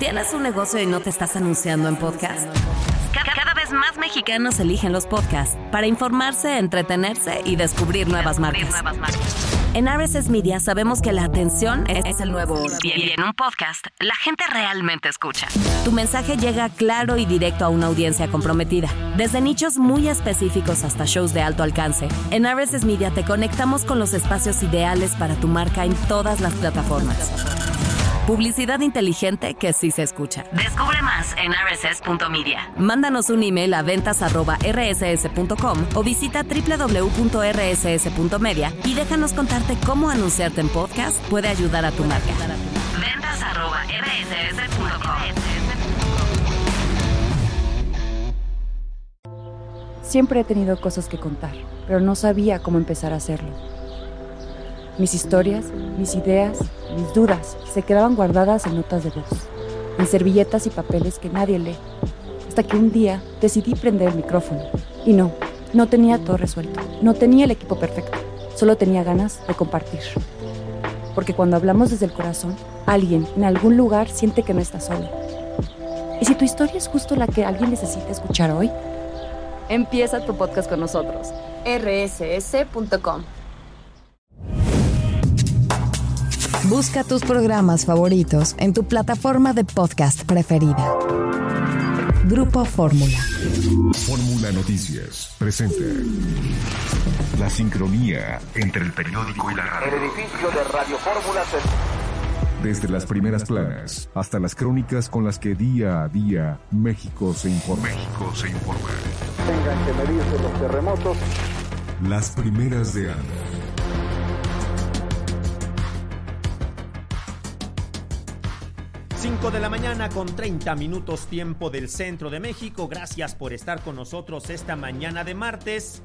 ¿Tienes un negocio y no te estás anunciando en podcast? Cada vez más mexicanos eligen los podcasts para informarse, entretenerse y descubrir nuevas marcas. En RSS Media sabemos que la atención es el nuevo oro. Y en un podcast, la gente realmente escucha. Tu mensaje llega claro y directo a una audiencia comprometida. Desde nichos muy específicos hasta shows de alto alcance, en RSS Media te conectamos con los espacios ideales para tu marca en todas las plataformas. Publicidad inteligente que sí se escucha. Descubre más en rss.media. Mándanos un email a ventas@rss.com o visita www.rss.media y déjanos contarte cómo anunciarte en podcast puede ayudar a tu marca. ventas@rss.com. Siempre he tenido cosas que contar, pero no sabía cómo empezar a hacerlo. Mis historias, mis ideas, mis dudas se quedaban guardadas en notas de voz, en servilletas y papeles que nadie lee, hasta que un día decidí prender el micrófono. Y no tenía todo resuelto, no tenía el equipo perfecto, solo tenía ganas de compartir. Porque cuando hablamos desde el corazón, alguien en algún lugar siente que no está solo. ¿Y si tu historia es justo la que alguien necesita escuchar hoy? Empieza tu podcast con nosotros. rss.com. Busca tus programas favoritos en tu plataforma de podcast preferida. Grupo Fórmula. Fórmula Noticias presenta la sincronía entre el periódico y la radio. El edificio de Radio Fórmula Desde las primeras planas hasta las crónicas con las que día a día México se informa. Tengan que medirse los terremotos. Las primeras de Anda. De la mañana con 30 minutos tiempo del centro de México. Gracias por estar con nosotros esta mañana de martes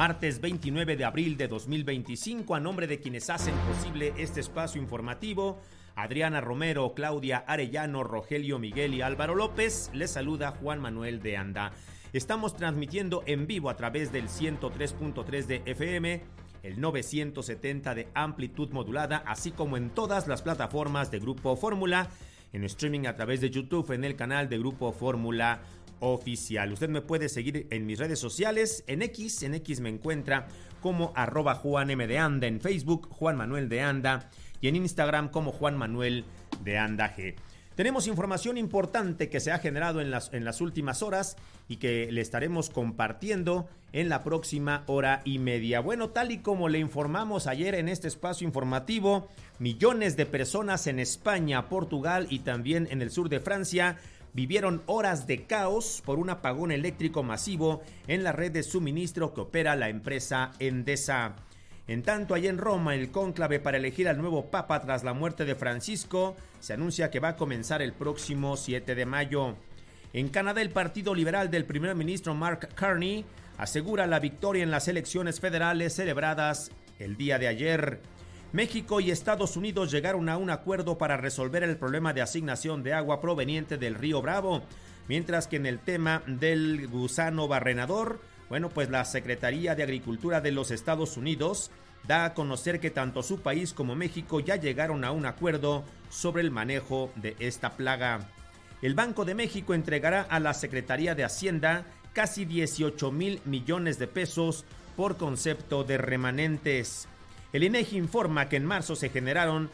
29 de abril de 2025. A nombre de quienes hacen posible este espacio informativo, Adriana Romero, Claudia Arellano, Rogelio Miguel y Álvaro López, les saluda Juan Manuel de Anda. Estamos transmitiendo en vivo a través del 103.3 de FM, el 970 de amplitud modulada, así como en todas las plataformas de Grupo Fórmula, en streaming a través de YouTube, en el canal de Grupo Fórmula Oficial. Usted me puede seguir en mis redes sociales, en X me encuentra como @JuanMDeAnda, en Facebook Juan Manuel de Anda y en Instagram como Juan Manuel de Anda G. Tenemos información importante que se ha generado en las últimas horas y que le estaremos compartiendo en la próxima hora y media. Bueno, tal y como le informamos ayer en este espacio informativo, millones de personas en España, Portugal y también en el sur de Francia vivieron horas de caos por un apagón eléctrico masivo en la red de suministro que opera la empresa Endesa. En tanto, allá en Roma, el cónclave para elegir al nuevo papa tras la muerte de Francisco se anuncia que va a comenzar el próximo 7 de mayo. En Canadá, el Partido Liberal del primer ministro Mark Carney asegura la victoria en las elecciones federales celebradas el día de ayer. México y Estados Unidos llegaron a un acuerdo para resolver el problema de asignación de agua proveniente del río Bravo, mientras que en el tema del gusano barrenador, bueno, pues la Secretaría de Agricultura de los Estados Unidos da a conocer que tanto su país como México ya llegaron a un acuerdo sobre el manejo de esta plaga. El Banco de México entregará a la Secretaría de Hacienda casi 18,000 millones de pesos por concepto de remanentes. El INEGI informa que en marzo se generaron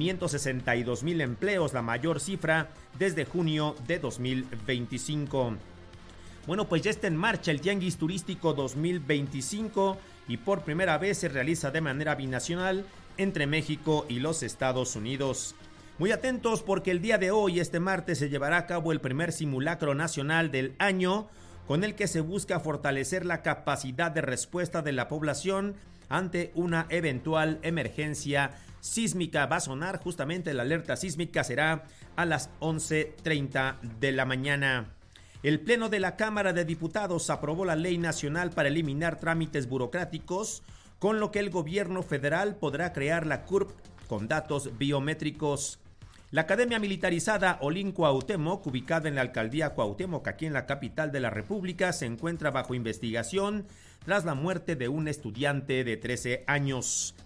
562,000 empleos, la mayor cifra desde junio de 2025. Bueno, pues ya está en marcha el Tianguis Turístico 2025 y por primera vez se realiza de manera binacional entre México y los Estados Unidos. Muy atentos porque el día de hoy, este martes, se llevará a cabo el primer simulacro nacional del año, con el que se busca fortalecer la capacidad de respuesta de la población ante una eventual emergencia sísmica. Va a sonar justamente la alerta sísmica, será a las 11:30 de la mañana. El Pleno de la Cámara de Diputados aprobó la Ley Nacional para eliminar trámites burocráticos, con lo que el gobierno federal podrá crear la CURP con datos biométricos. La Academia Militarizada Olin Cuauhtémoc, ubicada en la alcaldía Cuauhtémoc, aquí en la capital de la República, se encuentra bajo investigación tras la muerte de un estudiante de 13 años.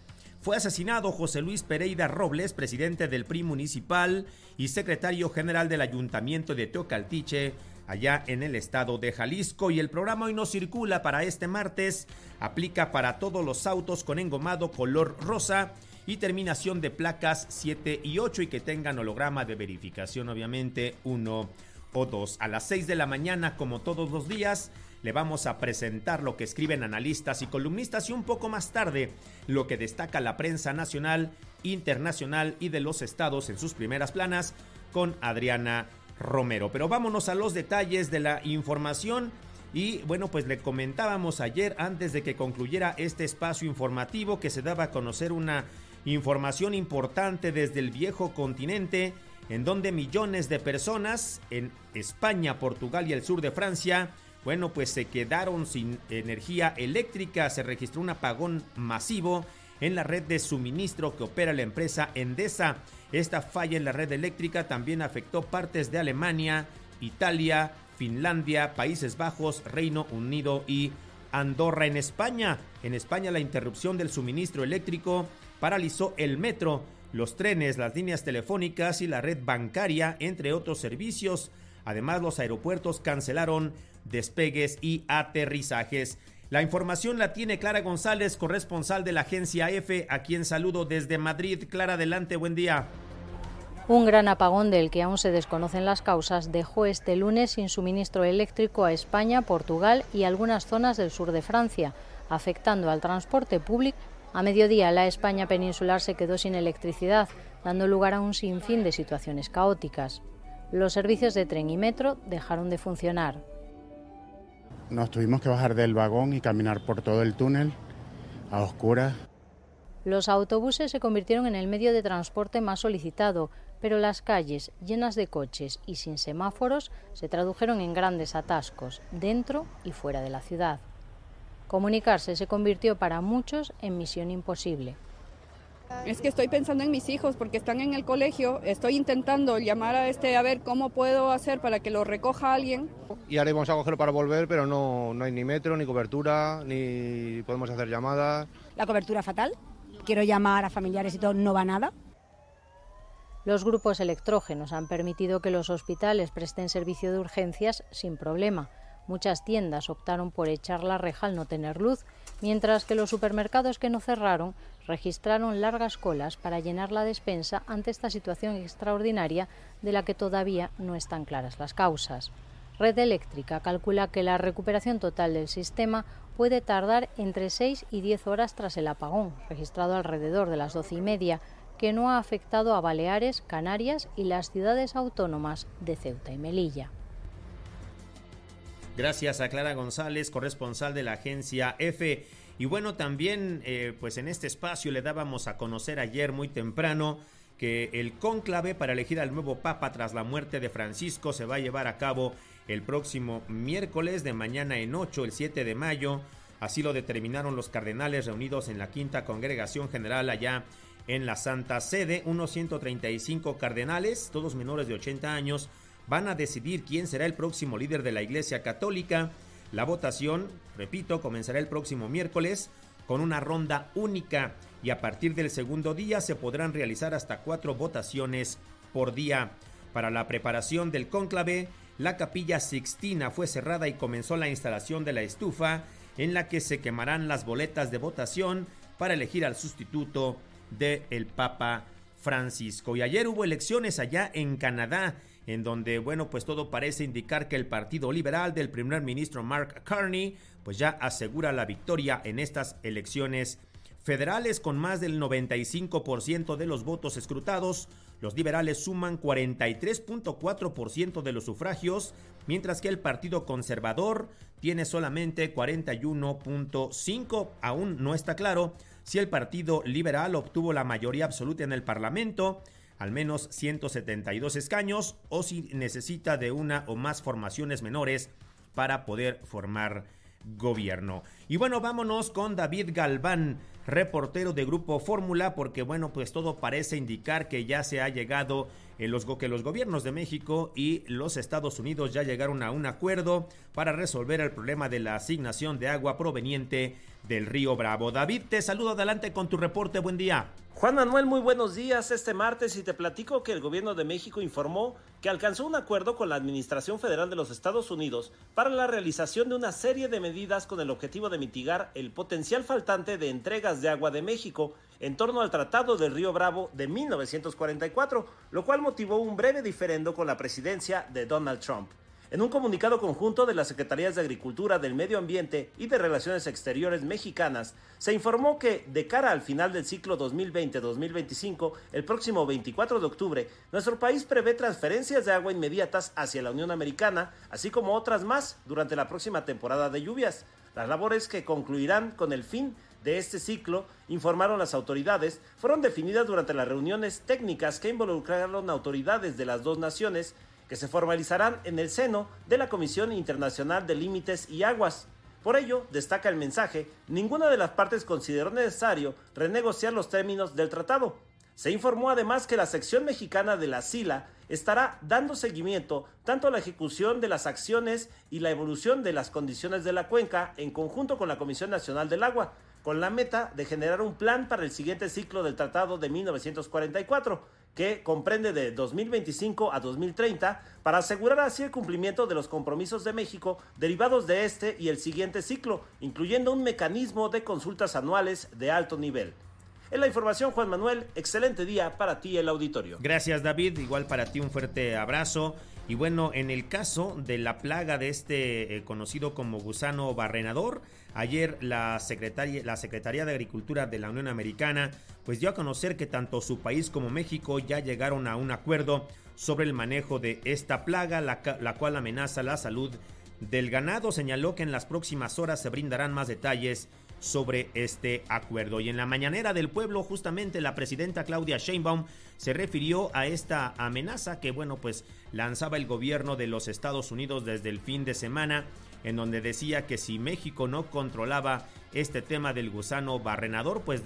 fue asesinado José Luis Pereira Robles, presidente del PRI municipal y secretario general del Ayuntamiento de Teocaltiche, allá en el estado de Jalisco. Y el programa Hoy No Circula para este martes aplica para todos los autos con engomado color rosa y terminación de placas 7 y 8 y que tengan holograma de verificación, obviamente 1 o 2. A las 6 de la mañana, como todos los días, le vamos a presentar lo que escriben analistas y columnistas y un poco más tarde lo que destaca la prensa nacional, internacional y de los estados en sus primeras planas con Adriana Romero. Pero vámonos a los detalles de la información. Y bueno, pues le comentábamos ayer, antes de que concluyera este espacio informativo, que se daba a conocer una información importante desde el viejo continente, en donde millones de personas en España, Portugal y el sur de Francia, bueno, pues se quedaron sin energía eléctrica. Se registró un apagón masivo en la red de suministro que opera la empresa Endesa. Esta falla en la red eléctrica también afectó partes de Alemania, Italia, Finlandia, Países Bajos, Reino Unido y Andorra. En España la interrupción del suministro eléctrico paralizó el metro, los trenes, las líneas telefónicas y la red bancaria, entre otros servicios. Además, los aeropuertos cancelaron despegues y aterrizajes. La información la tiene Clara González, corresponsal de la agencia EFE, a quien saludo desde Madrid. Clara, adelante, buen día. Un gran apagón del que aún se desconocen las causas dejó este lunes sin suministro eléctrico a España, Portugal y algunas zonas del sur de Francia, afectando al transporte público. A mediodía, la España peninsular se quedó sin electricidad, dando lugar a un sinfín de situaciones caóticas. Los servicios de tren y metro dejaron de funcionar. Nos tuvimos que bajar del vagón y caminar por todo el túnel, a oscuras. Los autobuses se convirtieron en el medio de transporte más solicitado, pero las calles, llenas de coches y sin semáforos, se tradujeron en grandes atascos, dentro y fuera de la ciudad. Comunicarse se convirtió para muchos en misión imposible. Es que estoy pensando en mis hijos porque están en el colegio, estoy intentando llamar a ver cómo puedo hacer para que lo recoja alguien. Y ahora íbamos a cogerlo para volver, pero no hay ni metro, ni cobertura, ni podemos hacer llamadas. La cobertura fatal, quiero llamar a familiares y todo, no va nada. Los grupos electrógenos han permitido que los hospitales presten servicio de urgencias sin problema. Muchas tiendas optaron por echar la reja al no tener luz, mientras que los supermercados que no cerraron registraron largas colas para llenar la despensa ante esta situación extraordinaria de la que todavía no están claras las causas. Red Eléctrica calcula que la recuperación total del sistema puede tardar entre 6 y 10 horas tras el apagón, registrado alrededor de las 12:30, que no ha afectado a Baleares, Canarias y las ciudades autónomas de Ceuta y Melilla. Gracias a Clara González, corresponsal de la agencia EFE. Y bueno, también pues en este espacio le dábamos a conocer ayer muy temprano que el cónclave para elegir al nuevo papa tras la muerte de Francisco se va a llevar a cabo el próximo miércoles, de mañana en 8, el 7 de mayo. Así lo determinaron los cardenales reunidos en la Quinta Congregación General allá en la Santa Sede. Unos 135 cardenales, todos menores de 80 años, van a decidir quién será el próximo líder de la Iglesia Católica. La votación, repito, comenzará el próximo miércoles con una ronda única y a partir del segundo día se podrán realizar hasta 4 votaciones por día. Para la preparación del cónclave, la Capilla Sixtina fue cerrada y comenzó la instalación de la estufa en la que se quemarán las boletas de votación para elegir al sustituto del Papa Francisco. Y ayer hubo elecciones allá en Canadá, en donde, bueno, pues todo parece indicar que el Partido Liberal del primer ministro Mark Carney, pues ya asegura la victoria en estas elecciones federales con más del 95% de los votos escrutados. Los liberales suman 43.4% de los sufragios, mientras que el Partido Conservador tiene solamente 41.5%. Aún no está claro si el Partido Liberal obtuvo la mayoría absoluta en el Parlamento, al menos 172 escaños, o si necesita de una o más formaciones menores para poder formar gobierno. Y bueno, vámonos con David Galván, reportero de Grupo Fórmula, porque bueno, pues todo parece indicar que ya se ha llegado que los gobiernos de México y los Estados Unidos ya llegaron a un acuerdo para resolver el problema de la asignación de agua proveniente del río Bravo. David, te saludo, adelante con tu reporte, buen día. Juan Manuel, muy buenos días este martes y te platico que el gobierno de México informó que alcanzó un acuerdo con la Administración Federal de los Estados Unidos para la realización de una serie de medidas con el objetivo de mitigar el potencial faltante de entregas de agua de México en torno al Tratado del Río Bravo de 1944, lo cual motivó un breve diferendo con la presidencia de Donald Trump. En un comunicado conjunto de las Secretarías de Agricultura, del Medio Ambiente y de Relaciones Exteriores mexicanas, se informó que, de cara al final del ciclo 2020-2025, el próximo 24 de octubre, nuestro país prevé transferencias de agua inmediatas hacia la Unión Americana, así como otras más durante la próxima temporada de lluvias. Las labores que concluirán con el fin de este ciclo, informaron las autoridades, fueron definidas durante las reuniones técnicas que involucraron autoridades de las dos naciones, que se formalizarán en el seno de la Comisión Internacional de Límites y Aguas. Por ello, destaca el mensaje, ninguna de las partes consideró necesario renegociar los términos del tratado. Se informó además que la sección mexicana de la SILA estará dando seguimiento tanto a la ejecución de las acciones y la evolución de las condiciones de la cuenca en conjunto con la Comisión Nacional del Agua, con la meta de generar un plan para el siguiente ciclo del Tratado de 1944, que comprende de 2025 a 2030, para asegurar así el cumplimiento de los compromisos de México derivados de este y el siguiente ciclo, incluyendo un mecanismo de consultas anuales de alto nivel. En la información, Juan Manuel, excelente día para ti, el auditorio. Gracias, David, igual para ti un fuerte abrazo. Y bueno, en el caso de la plaga de este conocido como gusano barrenador, ayer la Secretaría de Agricultura de la Unión Americana pues dio a conocer que tanto su país como México ya llegaron a un acuerdo sobre el manejo de esta plaga, la cual amenaza la salud del ganado. Señaló que en las próximas horas se brindarán más detalles sobre este acuerdo. Y en la mañanera del pueblo, justamente la presidenta Claudia Sheinbaum se refirió a esta amenaza que, bueno, pues lanzaba el gobierno de los Estados Unidos desde el fin de semana, en donde decía que si México no controlaba este tema del gusano barrenador, pues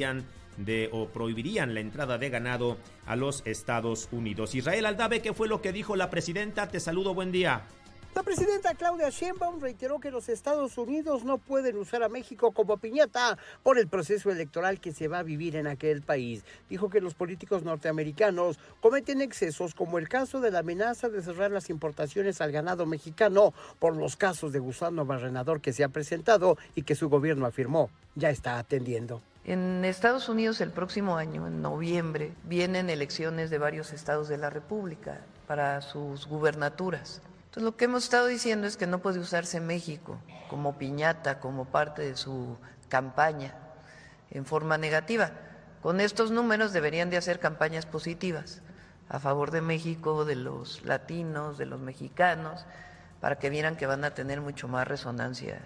prohibirían la entrada de ganado a los Estados Unidos. Israel Aldave, ¿qué fue lo que dijo la presidenta? Te saludo, buen día. La presidenta Claudia Sheinbaum reiteró que los Estados Unidos no pueden usar a México como piñata por el proceso electoral que se va a vivir en aquel país. Dijo que los políticos norteamericanos cometen excesos, como el caso de la amenaza de cerrar las importaciones al ganado mexicano por los casos de gusano barrenador que se ha presentado y que su gobierno afirmó ya está atendiendo. En Estados Unidos el próximo año, en noviembre, vienen elecciones de varios estados de la República para sus gubernaturas. Entonces, lo que hemos estado diciendo es que no puede usarse México como piñata, como parte de su campaña en forma negativa. Con estos números deberían de hacer campañas positivas a favor de México, de los latinos, de los mexicanos, para que vieran que van a tener mucho más resonancia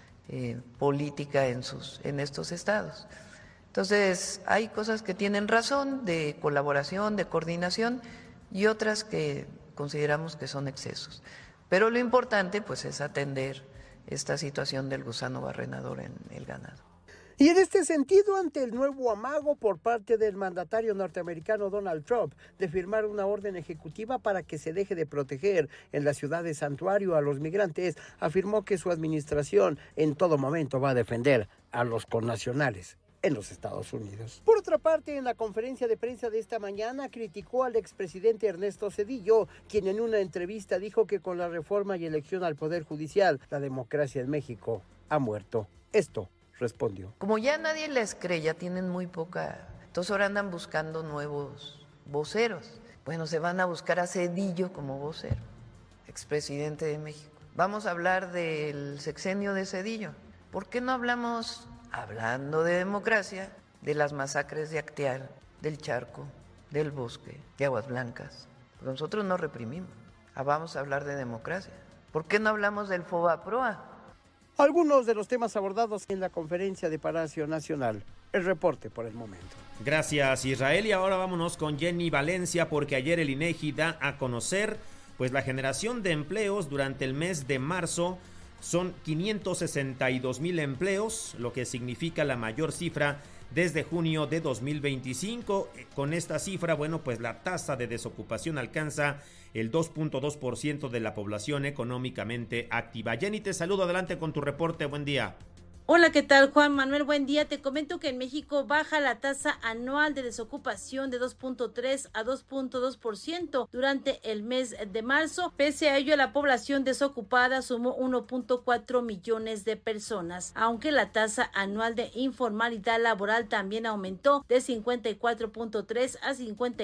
política en estos estados. Entonces, hay cosas que tienen razón de colaboración, de coordinación, y otras que consideramos que son excesos. Pero lo importante pues es atender esta situación del gusano barrenador en el ganado. Y en este sentido, ante el nuevo amago por parte del mandatario norteamericano Donald Trump de firmar una orden ejecutiva para que se deje de proteger en la ciudad de Santuario a los migrantes, afirmó que su administración en todo momento va a defender a los connacionales en los Estados Unidos. Por otra parte, en la conferencia de prensa de esta mañana, criticó al expresidente Ernesto Zedillo, quien en una entrevista dijo que con la reforma y elección al Poder Judicial, la democracia en México ha muerto. Esto respondió. Como ya nadie les cree, ya tienen muy poca, entonces ahora andan buscando nuevos voceros. Bueno, se van a buscar a Zedillo como vocero, expresidente de México. Vamos a hablar del sexenio de Zedillo. ¿Por qué no hablamos, hablando de democracia, de las masacres de Acteal, del Charco, del Bosque, de Aguas Blancas? Porque nosotros no reprimimos. Vamos a hablar de democracia. ¿Por qué no hablamos del FOBAPROA? Algunos de los temas abordados en la conferencia de Palacio Nacional. El reporte por el momento. Gracias, Israel. Y ahora vámonos con Jenny Valencia, porque ayer el INEGI da a conocer pues la generación de empleos durante el mes de marzo. Son 562,000 empleos, lo que significa la mayor cifra desde junio de 2025. Con esta cifra, bueno, pues la tasa de desocupación alcanza el 2.2% de la población económicamente activa. Jenny, te saludo, adelante con tu reporte, buen día. Hola, ¿qué tal, Juan Manuel? Buen día. Te comento que en México baja la tasa anual de desocupación de 2.3 a 2.2% durante el mes de marzo. Pese a ello, la población desocupada sumó 1.4 millones de personas, aunque la tasa anual de informalidad laboral también aumentó de 54.3 a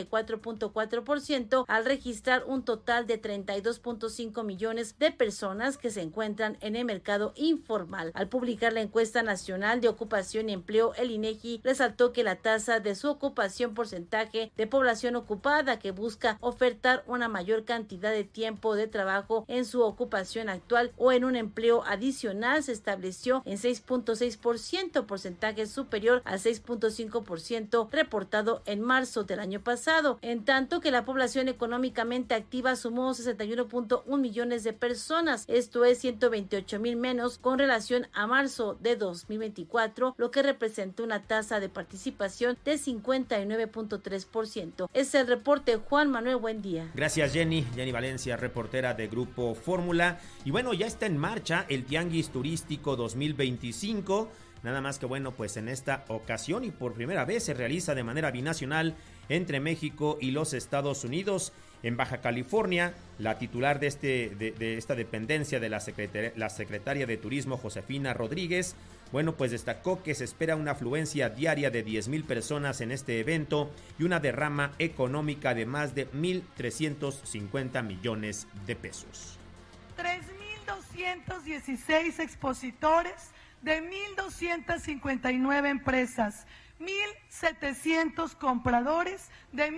54.4% al registrar un total de 32.5 millones de personas que se encuentran en el mercado informal. Al publicar la encuesta nacional de ocupación y empleo, el INEGI resaltó que la tasa de su ocupación porcentaje de población ocupada que busca ofertar una mayor cantidad de tiempo de trabajo en su ocupación actual o en un empleo adicional se estableció en 6.6%, porcentaje superior al 6.5% reportado en marzo del año pasado, en tanto que la población económicamente activa sumó 61.1 millones de personas, esto es 128,000 menos con relación a marzo de 2024, lo que representa una tasa de participación de 59.3%. Es el reporte, Juan Manuel, buen día. Gracias, Jenny Valencia, reportera de Grupo Fórmula. Y bueno, ya está en marcha el Tianguis Turístico 2025, nada más que bueno, pues en esta ocasión y por primera vez se realiza de manera binacional entre México y los Estados Unidos. En Baja California, la titular de esta dependencia de la secretaria de Turismo, Josefina Rodríguez, bueno, pues destacó que se espera una afluencia diaria de 10,000 personas en este evento y una derrama económica de más de 1,350 millones de pesos. 3,216 expositores de 1,259 empresas, 1,700 compradores de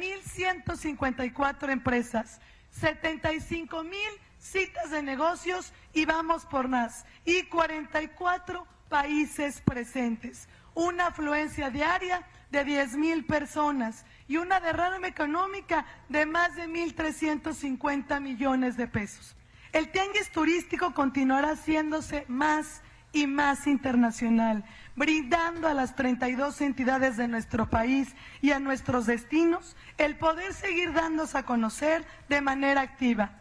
1,154 empresas, 75,000 citas de negocios y vamos por más, y 44 países presentes. Una afluencia diaria de 10,000 personas y una derrama económica de más de 1,350 millones de pesos. El tianguis turístico continuará haciéndose más y más internacional, brindando a las 32 entidades de nuestro país y a nuestros destinos el poder seguir dándose a conocer de manera activa.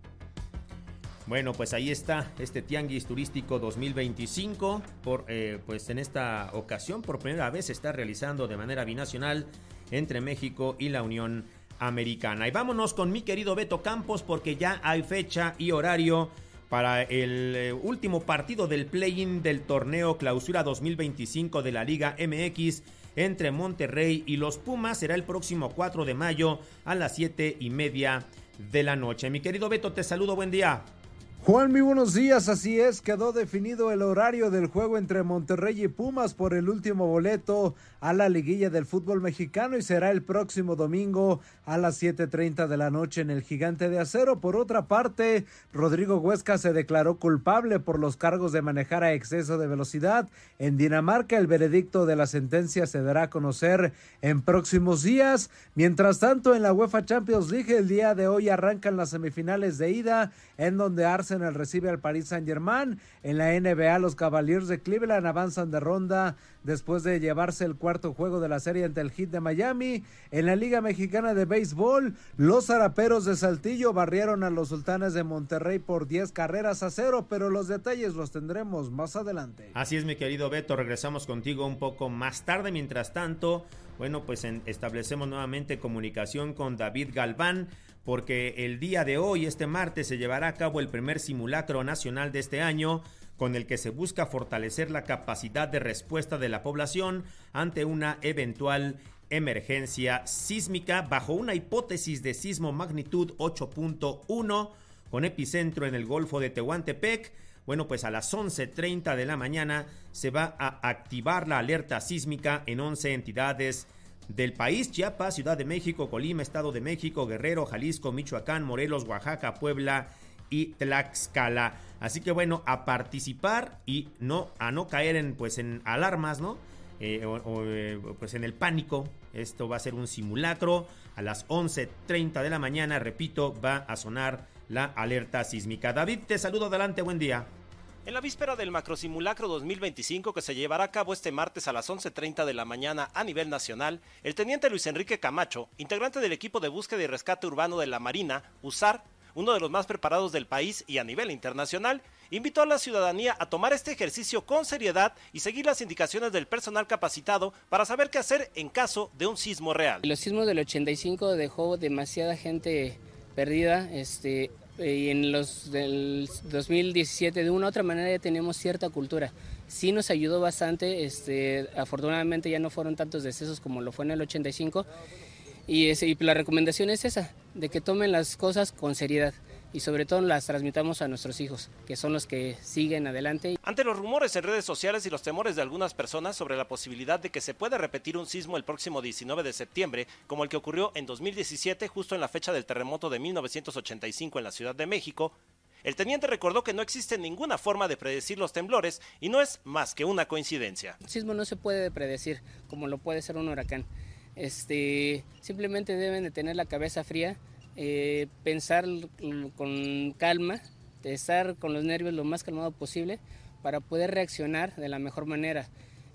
Bueno, pues ahí está este Tianguis Turístico 2025, pues en esta ocasión por primera vez se está realizando de manera binacional entre México y la Unión Americana. Y vámonos con mi querido Beto Campos porque ya hay fecha y horario para el último partido del play-in del torneo Clausura 2025 de la Liga MX entre Monterrey y los Pumas. Será el próximo 4 de mayo a las 7:30 de la noche. Mi querido Beto, te saludo, buen día. Juan, muy buenos días, así es, quedó definido el horario del juego entre Monterrey y Pumas por el último boleto a la liguilla del fútbol mexicano y será el próximo domingo a las 7:30 de la noche en el Gigante de Acero. Por otra parte, Rodrigo Huesca se declaró culpable por los cargos de manejar a exceso de velocidad. En Dinamarca, el veredicto de la sentencia se dará a conocer en próximos días. Mientras tanto, en la UEFA Champions League, el día de hoy arrancan las semifinales de ida, en donde Arsenal recibe al Paris Saint-Germain. En la NBA, los Cavaliers de Cleveland avanzan de ronda después de llevarse el cuarto juego de la serie ante el Heat de Miami. En la Liga Mexicana de Béisbol, los Zaraperos de Saltillo barrieron a los Sultanes de Monterrey por 10-0, pero los detalles los tendremos más adelante. Así es, mi querido Beto, regresamos contigo un poco más tarde. Mientras tanto, bueno, pues establecemos nuevamente comunicación con David Galván, porque el día de hoy, este martes, se llevará a cabo el primer simulacro nacional de este año, con el que se busca fortalecer la capacidad de respuesta de la población ante una eventual emergencia sísmica bajo una hipótesis de sismo magnitud 8.1 con epicentro en el Golfo de Tehuantepec. Bueno, pues a las 11:30 de la mañana se va a activar la alerta sísmica en 11 entidades del país: Chiapas, Ciudad de México, Colima, Estado de México, Guerrero, Jalisco, Michoacán, Morelos, Oaxaca, Puebla y Tlaxcala. Así que bueno, a participar y a no caer en alarmas, ¿no? Pues en el pánico. Esto va a ser un simulacro. A las 11:30 de la mañana, repito, va a sonar la alerta sísmica. David, te saludo, adelante, buen día. En la víspera del macrosimulacro 2025 que se llevará a cabo este martes a las 11:30 de la mañana a nivel nacional, el teniente Luis Enrique Camacho, integrante del equipo de búsqueda y rescate urbano de la Marina, USAR, uno de los más preparados del país y a nivel internacional, invitó a la ciudadanía a tomar este ejercicio con seriedad y seguir las indicaciones del personal capacitado para saber qué hacer en caso de un sismo real. Los sismos del 85 dejó demasiada gente perdida, y en los del 2017 de una u otra manera ya tenemos cierta cultura. Sí nos ayudó bastante, afortunadamente ya no fueron tantos decesos como lo fue en el 85 y la recomendación es esa, de que tomen las cosas con seriedad y sobre todo las transmitamos a nuestros hijos, que son los que siguen adelante. Ante los rumores en redes sociales y los temores de algunas personas sobre la posibilidad de que se pueda repetir un sismo el próximo 19 de septiembre, como el que ocurrió en 2017, justo en la fecha del terremoto de 1985 en la Ciudad de México, el teniente recordó que no existe ninguna forma de predecir los temblores y no es más que una coincidencia. El sismo no se puede predecir, como lo puede ser un huracán. Simplemente deben de tener la cabeza fría, pensar con calma, estar con los nervios lo más calmado posible para poder reaccionar de la mejor manera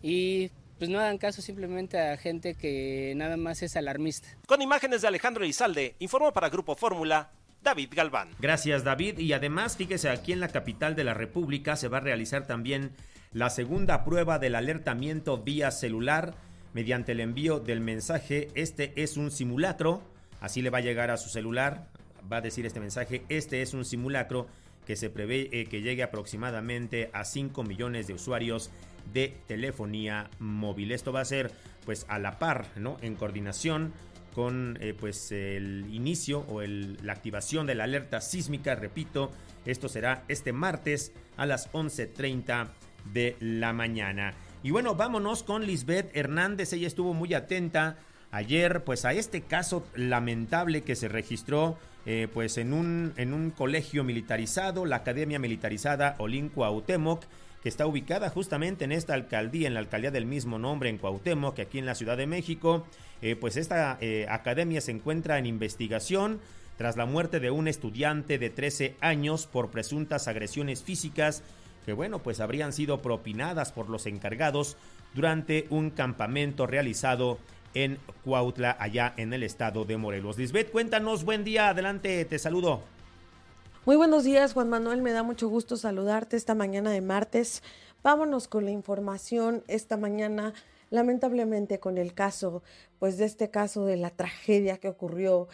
y pues no hagan caso simplemente a gente que nada más es alarmista. Con imágenes de Alejandro Elizalde, informó para Grupo Fórmula, David Galván. Gracias, David. Y además, fíjese, aquí en la capital de la República se va a realizar también la segunda prueba del alertamiento vía celular mediante el envío del mensaje "Este es un simulacro". Así le va a llegar a su celular, va a decir este mensaje: "Este es un simulacro", que se prevé que llegue aproximadamente a 5 millones de usuarios de telefonía móvil. Esto va a ser pues a la par, ¿no?, en coordinación con pues el inicio o la activación de la alerta sísmica. Repito, esto será este martes a las 11:30 de la mañana. Y bueno, vámonos con Lisbeth Hernández. Ella estuvo muy atenta ayer pues a este caso lamentable que se registró pues en un colegio militarizado, la Academia Militarizada Olin Cuauhtémoc, que está ubicada justamente en esta alcaldía, en la alcaldía del mismo nombre, en Cuauhtémoc, aquí en la Ciudad de México. Pues esta academia se encuentra en investigación tras la muerte de un estudiante de 13 años por presuntas agresiones físicas que, bueno, pues habrían sido propinadas por los encargados durante un campamento realizado en Cuautla, allá en el estado de Morelos. Lisbeth, cuéntanos, buen día, adelante, te saludo. Muy buenos días, Juan Manuel, me da mucho gusto saludarte esta mañana de martes. Vámonos con la información esta mañana, lamentablemente con el caso, pues de este caso de la tragedia que ocurrió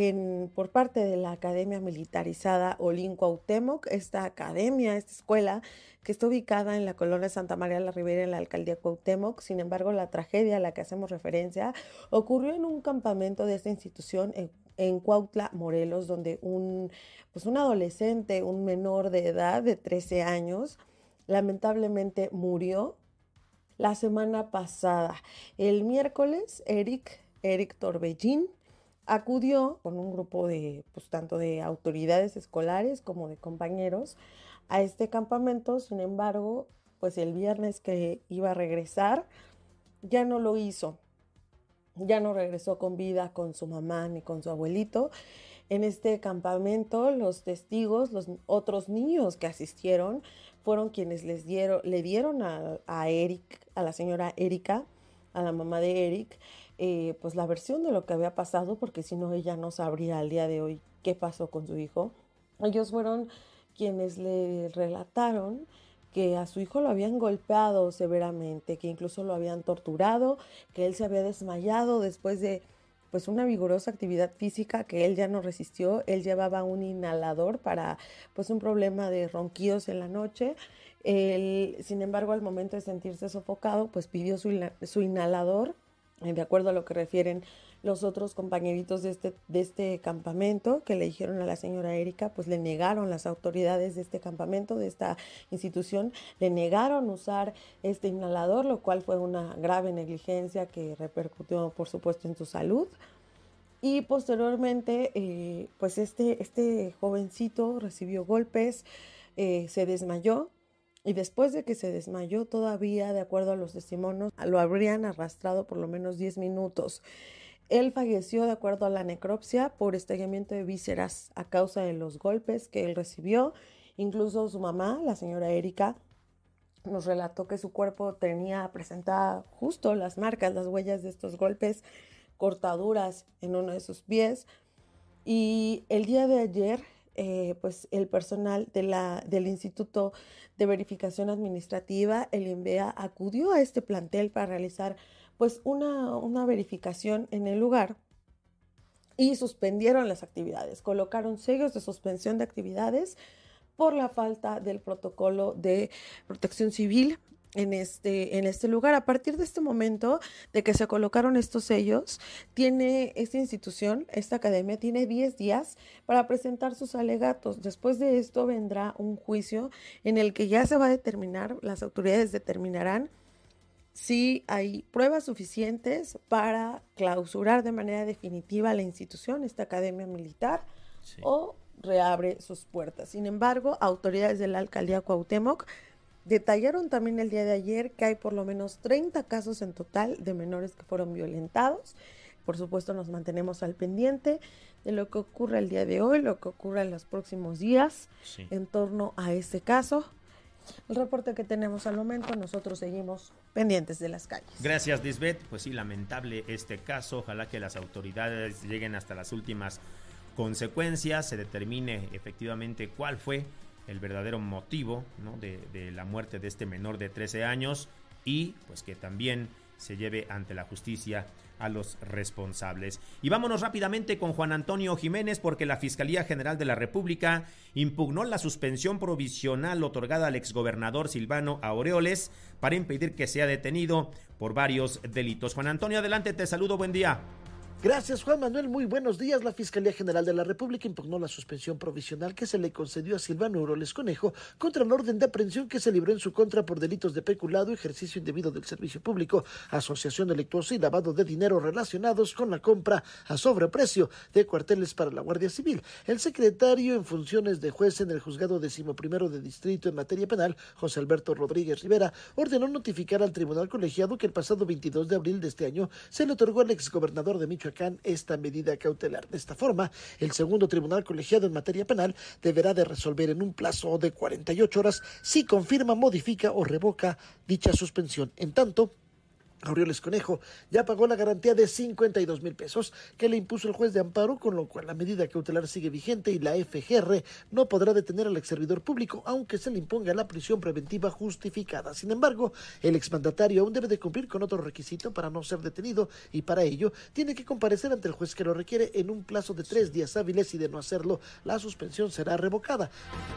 por parte de la Academia Militarizada Olin Cuauhtémoc, esta academia, esta escuela que está ubicada en la colonia Santa María la Ribera, en la alcaldía Cuauhtémoc. Sin embargo, la tragedia a la que hacemos referencia ocurrió en un campamento de esta institución en Cuautla, Morelos, donde un adolescente, un menor de edad de 13 años, lamentablemente murió la semana pasada. El miércoles, Eric Torbellín acudió con un grupo de, tanto de autoridades escolares como de compañeros a este campamento. Sin embargo, pues el viernes que iba a regresar, ya no lo hizo. Ya no regresó con vida con su mamá ni con su abuelito. En este campamento, los testigos, los otros niños que asistieron, fueron quienes le dieron a Eric, a la señora Erika, a la mamá de Eric, pues la versión de lo que había pasado, porque si no ella no sabría al día de hoy qué pasó con su hijo. Ellos fueron quienes le relataron que a su hijo lo habían golpeado severamente, que incluso lo habían torturado, que él se había desmayado después de pues una vigorosa actividad física, que él ya no resistió. Él llevaba un inhalador para pues un problema de ronquidos en la noche. Él, sin embargo, al momento de sentirse sofocado, pues pidió su inhalador, de acuerdo a lo que refieren los otros compañeritos de este campamento, que le dijeron a la señora Erika, pues le negaron las autoridades de este campamento, de esta institución, le negaron usar este inhalador, lo cual fue una grave negligencia que repercutió, por supuesto, en su salud. Y posteriormente, pues este jovencito recibió golpes, se desmayó. Y después de que se desmayó, todavía, de acuerdo a los testimonios, lo habrían arrastrado por lo menos 10 minutos. Él falleció, de acuerdo a la necropsia, por estallamiento de vísceras a causa de los golpes que él recibió Incluso su mamá, la señora Erika, nos relató que su cuerpo tenía presentada justo las marcas, las huellas de estos golpes, cortaduras en uno de sus pies. Y el día de ayer, pues el personal del Instituto de Verificación Administrativa, el INVEA, acudió a este plantel para realizar pues una verificación en el lugar y suspendieron las actividades, colocaron sellos de suspensión de actividades por la falta del protocolo de protección civil en este lugar. A partir de este momento de que se colocaron estos sellos, tiene esta institución, esta academia, tiene 10 días para presentar sus alegatos. Después de esto vendrá un juicio en el que ya se va a determinar, las autoridades determinarán si hay pruebas suficientes para clausurar de manera definitiva la institución, esta academia militar, sí, o reabre sus puertas. Sin embargo, autoridades de la alcaldía Cuauhtémoc detallaron también el día de ayer que hay por lo menos 30 casos en total de menores que fueron violentados. Por supuesto, nos mantenemos al pendiente de lo que ocurre el día de hoy, lo que ocurre en los próximos días, sí, en torno a este caso. El reporte que tenemos al momento, nosotros seguimos pendientes de las calles. Gracias, Lisbeth. Pues sí, lamentable este caso. Ojalá que las autoridades lleguen hasta las últimas consecuencias, se determine efectivamente cuál fue el verdadero motivo, ¿no?, de la muerte de este menor de 13 años y pues que también se lleve ante la justicia a los responsables. Y vámonos rápidamente con Juan Antonio Jiménez, porque la Fiscalía General de la República impugnó la suspensión provisional otorgada al exgobernador Silvano Aureoles para impedir que sea detenido por varios delitos. Juan Antonio, adelante, te saludo, buen día. Gracias, Juan Manuel, muy buenos días. La Fiscalía General de la República impugnó la suspensión provisional que se le concedió a Silvano Aureoles Conejo contra la orden de aprehensión que se libró en su contra por delitos de peculado, ejercicio indebido del servicio público, asociación delictuosa y lavado de dinero relacionados con la compra a sobreprecio de cuarteles para la Guardia Civil. El secretario en funciones de juez en el Juzgado 11º de Distrito en materia penal, José Alberto Rodríguez Rivera, ordenó notificar al Tribunal Colegiado que el pasado 22 de abril de este año se le otorgó al exgobernador de Michoacán esta medida cautelar. De esta forma, el segundo tribunal colegiado en materia penal deberá de resolver en un plazo de 48 horas si confirma, modifica o revoca dicha suspensión. En tanto, Aureoles Conejo ya pagó la garantía de 52,000 pesos que le impuso el juez de amparo, con lo cual la medida cautelar sigue vigente y la FGR no podrá detener al exservidor público aunque se le imponga la prisión preventiva justificada. Sin embargo, el exmandatario aún debe de cumplir con otro requisito para no ser detenido y para ello tiene que comparecer ante el juez que lo requiere en un plazo de 3 días hábiles y de no hacerlo, la suspensión será revocada.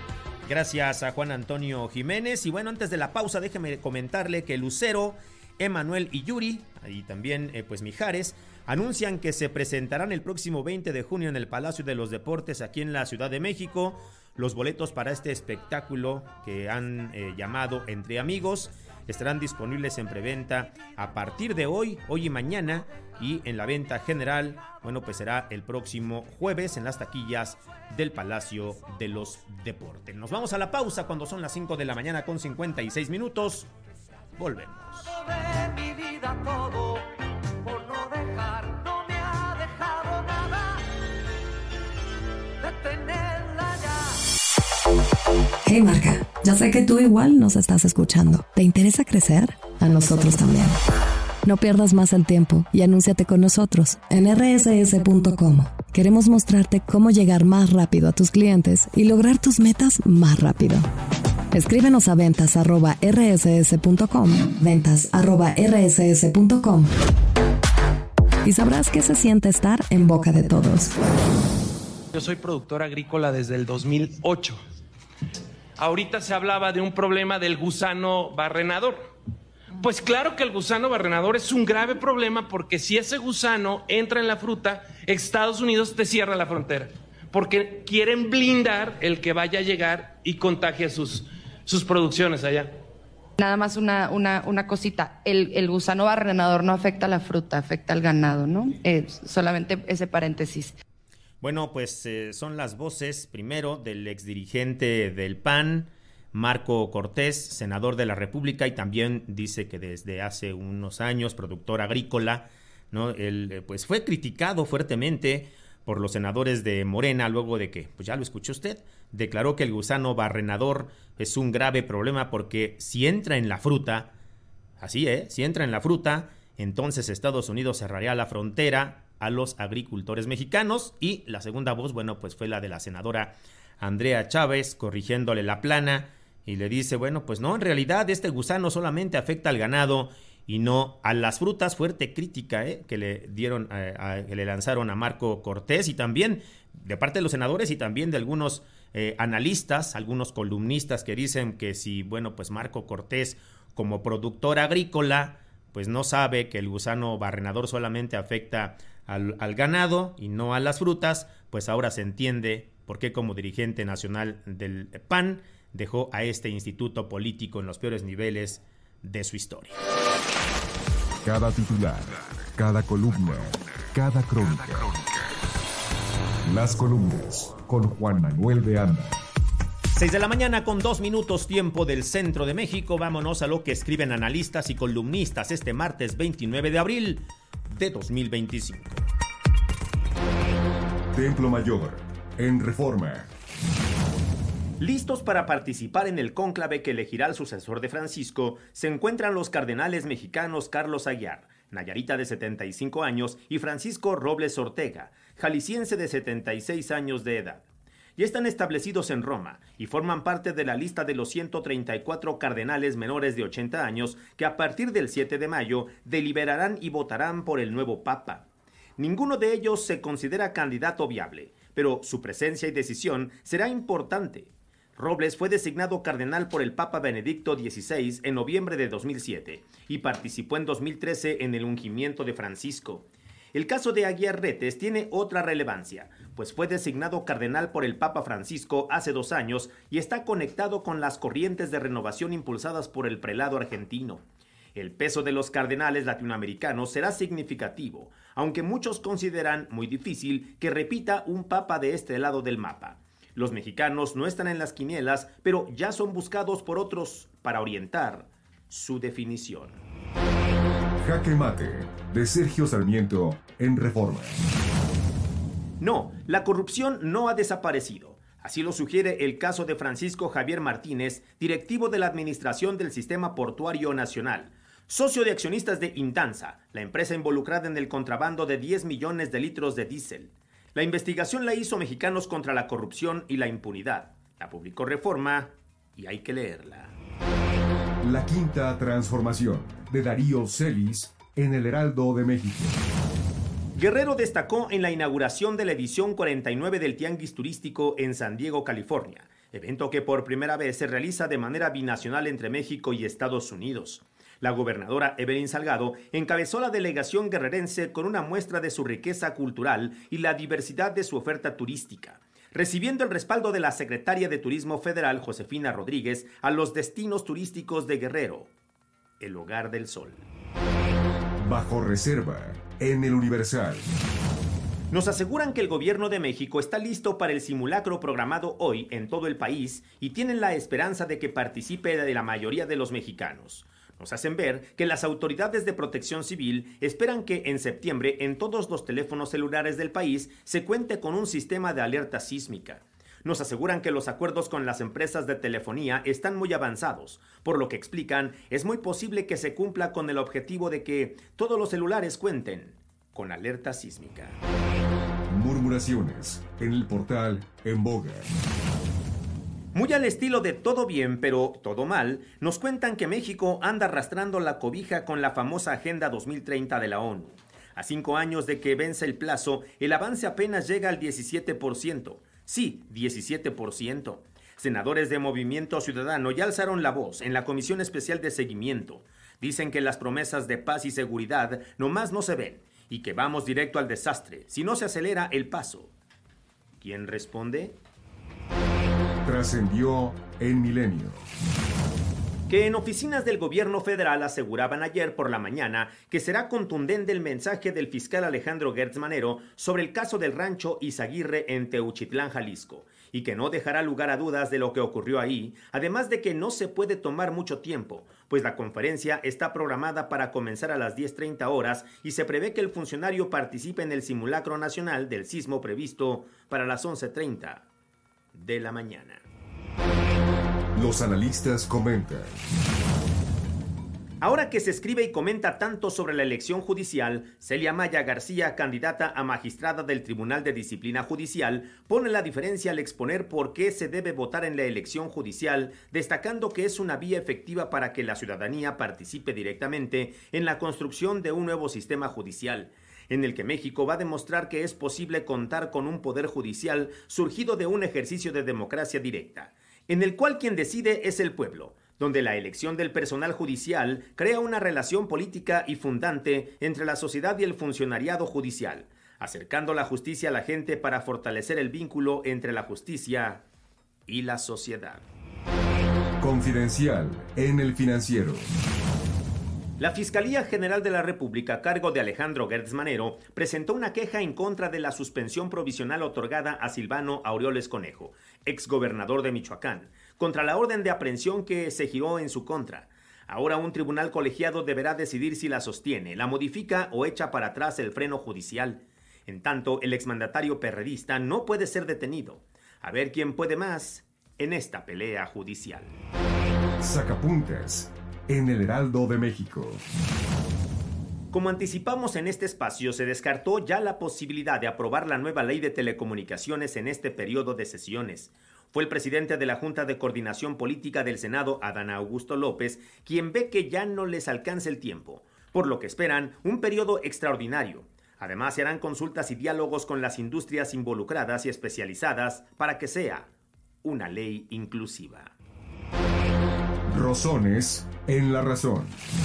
Gracias a Juan Antonio Jiménez. Y bueno, antes de la pausa, déjeme comentarle que Lucero, Emanuel y Yuri, y también pues Mijares, anuncian que se presentarán el próximo 20 de junio en el Palacio de los Deportes aquí en la Ciudad de México. Los boletos para este espectáculo que han llamado Entre Amigos estarán disponibles en preventa a partir de hoy y mañana, y en la venta general, bueno, pues será el próximo jueves en las taquillas del Palacio de los Deportes. Nos vamos a la pausa cuando son las 5 de la mañana con 56 minutos. Volvemos. De mi vida todo, por no dejar, no me ha dejado nada, de tenerla ya. Hey Marca, ya sé que tú igual nos estás escuchando. ¿Te interesa crecer? A nosotros también. No pierdas más el tiempo y anúnciate con nosotros en rss.com. Queremos mostrarte cómo llegar más rápido a tus clientes y lograr tus metas más rápido. Escríbenos a ventas@rss.com, ventas@rss.com, y sabrás qué se siente estar en boca de todos. Yo soy productor agrícola desde el 2008. Ahorita se hablaba de un problema del gusano barrenador. Pues claro que el gusano barrenador es un grave problema, porque si ese gusano entra en la fruta, Estados Unidos te cierra la frontera, porque quieren blindar el que vaya a llegar y contagie sus producciones allá. Nada más una cosita, el gusano barrenador no afecta a la fruta, afecta al ganado, ¿no? Solamente ese paréntesis. Bueno, pues son las voces primero del exdirigente del PAN, Marco Cortés, senador de la República, y también dice que desde hace unos años productor agrícola, ¿no? Él pues fue criticado fuertemente por los senadores de Morena, luego de que, pues ya lo escuchó usted, declaró que el gusano barrenador es un grave problema porque si entra en la fruta, si entra en la fruta, entonces Estados Unidos cerraría la frontera a los agricultores mexicanos. Y la segunda voz, bueno, pues fue la de la senadora Andrea Chávez, corrigiéndole la plana, y le dice, bueno, pues no, en realidad este gusano solamente afecta al ganado y no a las frutas. Fuerte crítica que le dieron, que le lanzaron a Marco Cortés, y también de parte de los senadores y también de algunos analistas, algunos columnistas que dicen que si, bueno, pues Marco Cortés como productor agrícola, pues no sabe que el gusano barrenador solamente afecta al ganado y no a las frutas, pues ahora se entiende por qué como dirigente nacional del PAN dejó a este instituto político en los peores niveles de su historia. Cada titular, cada columna, cada crónica. Las columnas con Juan Manuel de Anda. 6 de la mañana con 2 minutos, tiempo del centro de México. Vámonos a lo que escriben analistas y columnistas este martes 29 de abril de 2025. Templo Mayor, en Reforma. Listos para participar en el cónclave que elegirá al sucesor de Francisco, se encuentran los cardenales mexicanos Carlos Aguiar, nayarita de 75 años, y Francisco Robles Ortega, jalisciense de 76 años de edad. Ya están establecidos en Roma y forman parte de la lista de los 134 cardenales menores de 80 años que a partir del 7 de mayo deliberarán y votarán por el nuevo Papa. Ninguno de ellos se considera candidato viable, pero su presencia y decisión será importante. Robles fue designado cardenal por el Papa Benedicto XVI en noviembre de 2007 y participó en 2013 en el ungimiento de Francisco. El caso de Aguiar Retes tiene otra relevancia, pues fue designado cardenal por el Papa Francisco hace 2 años y está conectado con las corrientes de renovación impulsadas por el prelado argentino. El peso de los cardenales latinoamericanos será significativo, aunque muchos consideran muy difícil que repita un papa de este lado del mapa. Los mexicanos no están en las quinielas, pero ya son buscados por otros para orientar su definición. Jaque Mate, de Sergio Sarmiento, en Reforma. No, la corrupción no ha desaparecido. Así lo sugiere el caso de Francisco Javier Martínez, directivo de la Administración del Sistema Portuario Nacional, socio de accionistas de Intanza, la empresa involucrada en el contrabando de 10 millones de litros de diésel. La investigación la hizo Mexicanos contra la Corrupción y la Impunidad. La publicó Reforma y hay que leerla. La Quinta Transformación, de Darío Celis, en El Heraldo de México. Guerrero destacó en la inauguración de la edición 49 del Tianguis Turístico en San Diego, California, evento que por primera vez se realiza de manera binacional entre México y Estados Unidos. La gobernadora Evelyn Salgado encabezó la delegación guerrerense con una muestra de su riqueza cultural y la diversidad de su oferta turística, recibiendo el respaldo de la secretaria de Turismo Federal, Josefina Rodríguez, a los destinos turísticos de Guerrero, el Hogar del Sol. Bajo reserva, en El Universal. Nos aseguran que el gobierno de México está listo para el simulacro programado hoy en todo el país y tienen la esperanza de que participe de la mayoría de los mexicanos. Nos hacen ver que las autoridades de protección civil esperan que en septiembre en todos los teléfonos celulares del país se cuente con un sistema de alerta sísmica. Nos aseguran que los acuerdos con las empresas de telefonía están muy avanzados, por lo que explican es muy posible que se cumpla con el objetivo de que todos los celulares cuenten con alerta sísmica. Murmuraciones en el portal En Boga. Muy al estilo de Todo Bien, pero Todo Mal, nos cuentan que México anda arrastrando la cobija con la famosa Agenda 2030 de la ONU. A 5 años de que vence el plazo, el avance apenas llega al 17%. Sí, 17%. Senadores de Movimiento Ciudadano ya alzaron la voz en la Comisión Especial de Seguimiento. Dicen que las promesas de paz y seguridad nomás no se ven y que vamos directo al desastre si no se acelera el paso. ¿Quién responde? Trascendió en Milenio. Que en oficinas del gobierno federal aseguraban ayer por la mañana que será contundente el mensaje del fiscal Alejandro Gertz Manero sobre el caso del rancho Izaguirre en Teuchitlán, Jalisco, y que no dejará lugar a dudas de lo que ocurrió ahí, además de que no se puede tomar mucho tiempo, pues la conferencia está programada para comenzar a las 10:30 horas y se prevé que el funcionario participe en el simulacro nacional del sismo previsto para las 11:30 de la mañana. Los analistas comentan. Ahora que se escribe y comenta tanto sobre la elección judicial, Celia Maya García, candidata a magistrada del Tribunal de Disciplina Judicial, pone la diferencia al exponer por qué se debe votar en la elección judicial, destacando que es una vía efectiva para que la ciudadanía participe directamente en la construcción de un nuevo sistema judicial, en el que México va a demostrar que es posible contar con un poder judicial surgido de un ejercicio de democracia directa, en el cual quien decide es el pueblo, donde la elección del personal judicial crea una relación política y fundante entre la sociedad y el funcionariado judicial, acercando la justicia a la gente para fortalecer el vínculo entre la justicia y la sociedad. Confidencial en El Financiero. La Fiscalía General de la República, a cargo de Alejandro Gertz Manero, presentó una queja en contra de la suspensión provisional otorgada a Silvano Aureoles Conejo, exgobernador de Michoacán, contra la orden de aprehensión que se giró en su contra. Ahora un tribunal colegiado deberá decidir si la sostiene, la modifica o echa para atrás el freno judicial. En tanto, el exmandatario perredista no puede ser detenido. A ver quién puede más en esta pelea judicial. Sacapuntas en El Heraldo de México. Como anticipamos en este espacio, se descartó ya la posibilidad de aprobar la nueva ley de telecomunicaciones en este periodo de sesiones. Fue el presidente de la Junta de Coordinación Política del Senado, Adán Augusto López, quien ve que ya no les alcanza el tiempo, por lo que esperan un periodo extraordinario. Además, se harán consultas y diálogos con las industrias involucradas y especializadas para que sea una ley inclusiva. Rosones en La Razón.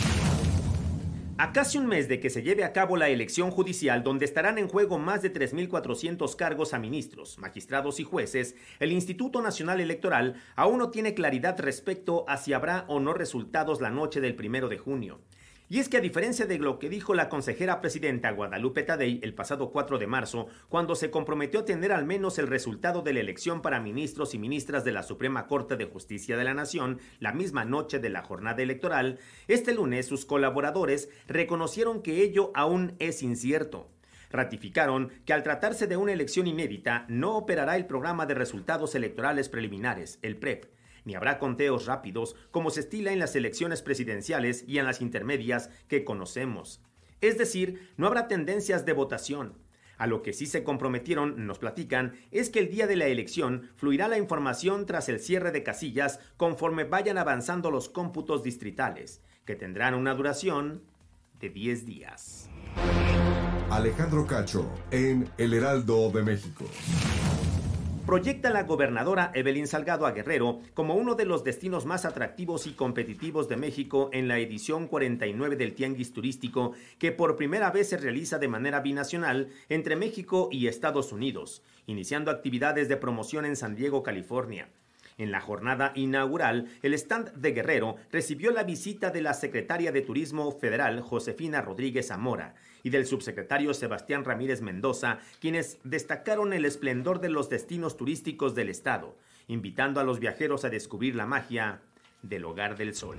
A casi un mes de que se lleve a cabo la elección judicial, donde estarán en juego más de 3.400 cargos a ministros, magistrados y jueces, el Instituto Nacional Electoral aún no tiene claridad respecto a si habrá o no resultados la noche del 1 de junio. Y es que a diferencia de lo que dijo la consejera presidenta Guadalupe Tadei el pasado 4 de marzo, cuando se comprometió a tener al menos el resultado de la elección para ministros y ministras de la Suprema Corte de Justicia de la Nación la misma noche de la jornada electoral, este lunes sus colaboradores reconocieron que ello aún es incierto. Ratificaron que al tratarse de una elección inédita no operará el programa de resultados electorales preliminares, el PREP, ni habrá conteos rápidos como se estila en las elecciones presidenciales y en las intermedias que conocemos. Es decir, no habrá tendencias de votación. A lo que sí se comprometieron, nos platican, es que el día de la elección fluirá la información tras el cierre de casillas conforme vayan avanzando los cómputos distritales, que tendrán una duración de 10 días. Alejandro Cacho en El Heraldo de México. Proyecta la gobernadora Evelyn Salgado a Guerrero como uno de los destinos más atractivos y competitivos de México en la edición 49 del Tianguis Turístico, que por primera vez se realiza de manera binacional entre México y Estados Unidos, iniciando actividades de promoción en San Diego, California. En la jornada inaugural, el stand de Guerrero recibió la visita de la secretaria de Turismo Federal, Josefina Rodríguez Zamora, y del subsecretario Sebastián Ramírez Mendoza, quienes destacaron el esplendor de los destinos turísticos del estado, invitando a los viajeros a descubrir la magia del Hogar del Sol.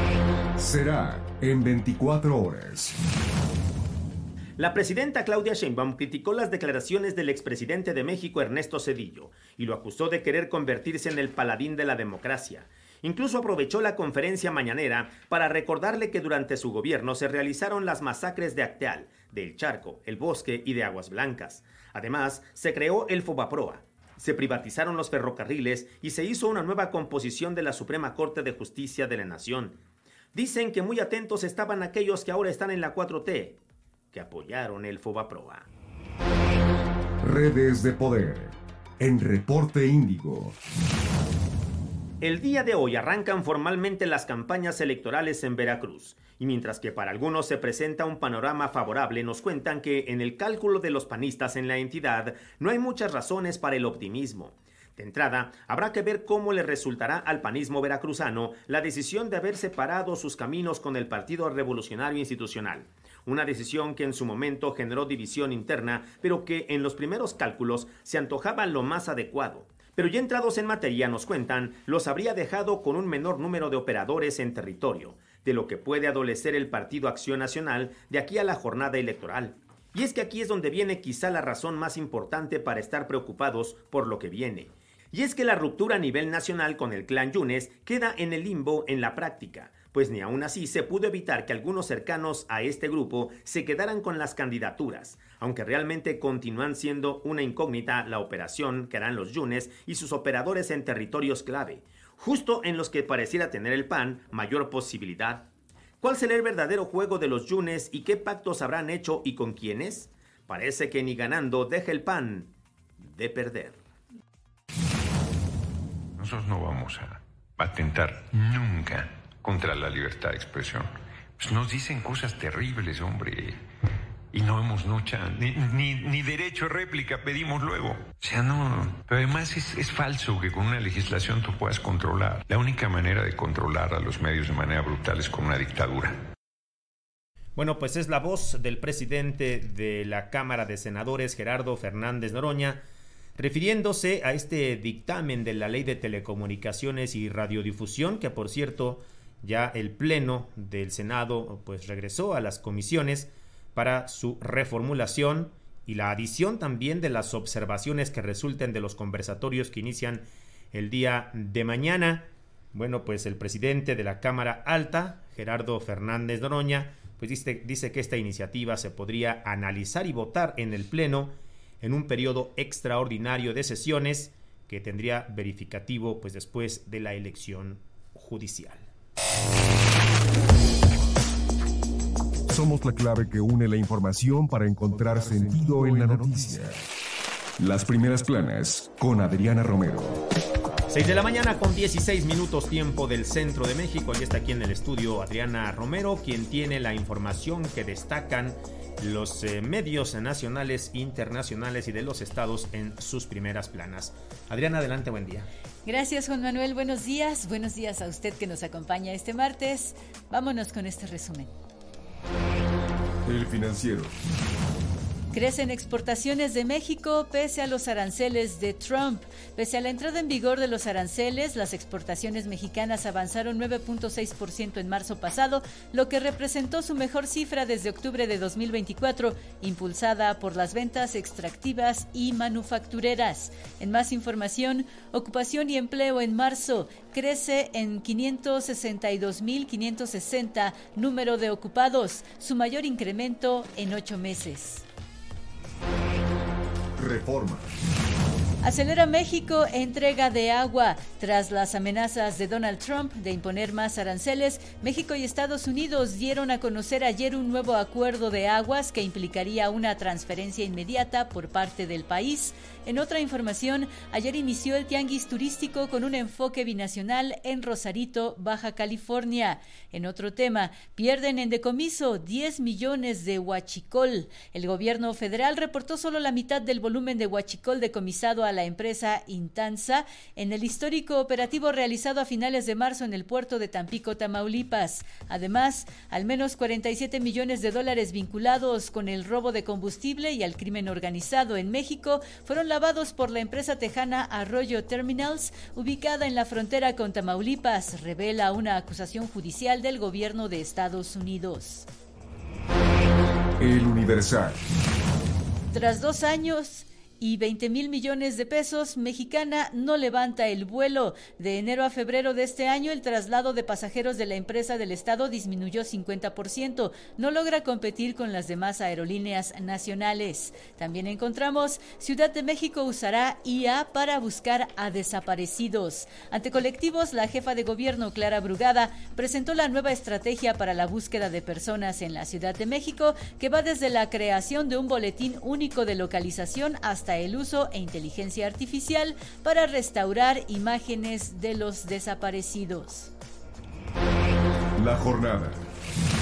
Será en 24 horas. La presidenta Claudia Sheinbaum criticó las declaraciones del expresidente de México, Ernesto Zedillo, y lo acusó de querer convertirse en el paladín de la democracia. Incluso aprovechó la conferencia mañanera para recordarle que durante su gobierno se realizaron las masacres de Acteal, de El Charco, El Bosque y de Aguas Blancas. Además, se creó el Fobaproa, se privatizaron los ferrocarriles y se hizo una nueva composición de la Suprema Corte de Justicia de la Nación. Dicen que muy atentos estaban aquellos que ahora están en la 4T, que apoyaron el Fobaproa. Redes de poder en Reporte Índigo. El día de hoy arrancan formalmente las campañas electorales en Veracruz, y mientras que para algunos se presenta un panorama favorable, nos cuentan que en el cálculo de los panistas en la entidad no hay muchas razones para el optimismo. De entrada, habrá que ver cómo le resultará al panismo veracruzano la decisión de haber separado sus caminos con el Partido Revolucionario Institucional. Una decisión que en su momento generó división interna, pero que en los primeros cálculos se antojaba lo más adecuado, Pero ya entrados en materia, nos cuentan, los habría dejado con un menor número de operadores en territorio, de lo que puede adolecer el Partido Acción Nacional de aquí a la jornada electoral. Y es que aquí es donde viene quizá la razón más importante para estar preocupados por lo que viene. Y es que la ruptura a nivel nacional con el clan Yunes queda en el limbo en la práctica, pues ni aún así se pudo evitar que algunos cercanos a este grupo se quedaran con las candidaturas, aunque realmente continúan siendo una incógnita la operación que harán los Yunes y sus operadores en territorios clave, justo en los que pareciera tener el PAN mayor posibilidad. ¿Cuál será el verdadero juego de los Yunes y qué pactos habrán hecho y con quiénes? Parece que ni ganando deja el PAN de perder. Nosotros no vamos a atentar nunca contra la libertad de expresión. Pues nos dicen cosas terribles, hombre, y no hemos luchado, ni derecho a réplica pedimos luego. O sea, no, pero además es falso que con una legislación tú puedas controlar. La única manera de controlar a los medios de manera brutal es con una dictadura. Bueno, pues es la voz del presidente de la Cámara de Senadores, Gerardo Fernández Noroña, refiriéndose a este dictamen de la Ley de Telecomunicaciones y Radiodifusión, que por cierto ya el Pleno del Senado pues regresó a las comisiones para su reformulación y la adición también de las observaciones que resulten de los conversatorios que inician el día de mañana. Bueno, pues el presidente de la Cámara Alta, Gerardo Fernández Noroña, pues dice que esta iniciativa se podría analizar y votar en el Pleno en un periodo extraordinario de sesiones que tendría verificativo pues después de la elección judicial. Somos la clave que une la información para encontrar sentido en la noticia. Las primeras planas con Adriana Romero. 6 de la mañana con 16 minutos tiempo del centro de México. Y está aquí en el estudio Adriana Romero, quien tiene la información que destacan los medios nacionales, internacionales y de los estados en sus primeras planas. Adriana, adelante, buen día. Gracias, Juan Manuel, buenos días a usted que nos acompaña este martes. Vámonos con este resumen. El Financiero. Crecen exportaciones de México pese a los aranceles de Trump. Pese a la entrada en vigor de los aranceles, las exportaciones mexicanas avanzaron 9.6% en marzo pasado, lo que representó su mejor cifra desde octubre de 2024, impulsada por las ventas extractivas y manufactureras. En más información, ocupación y empleo en marzo crece en 562.560 número de ocupados, su mayor incremento en 8 meses. Reforma. Acelera México entrega de agua. Tras las amenazas de Donald Trump de imponer más aranceles, México y Estados Unidos dieron a conocer ayer un nuevo acuerdo de aguas que implicaría una transferencia inmediata por parte del país. En otra información, ayer inició el tianguis turístico con un enfoque binacional en Rosarito, Baja California. En otro tema, pierden en decomiso 10 millones de huachicol. El gobierno federal reportó solo la mitad del volumen de huachicol decomisado a la empresa Intanza en el histórico operativo realizado a finales de marzo en el puerto de Tampico, Tamaulipas. Además, al menos 47 millones de dólares vinculados con el robo de combustible y al crimen organizado en México fueron lavados por la empresa tejana Arroyo Terminals, ubicada en la frontera con Tamaulipas, revela una acusación judicial del gobierno de Estados Unidos. El Universal. Tras 2 años y 20,000 millones de pesos, Mexicana no levanta el vuelo. De enero a febrero de este año, el traslado de pasajeros de la empresa del Estado disminuyó 50%. No logra competir con las demás aerolíneas nacionales. También encontramos, Ciudad de México usará IA para buscar a desaparecidos. Ante colectivos, la jefa de gobierno, Clara Brugada, presentó la nueva estrategia para la búsqueda de personas en la Ciudad de México, que va desde la creación de un boletín único de localización hasta el uso e inteligencia artificial para restaurar imágenes de los desaparecidos. La jornada.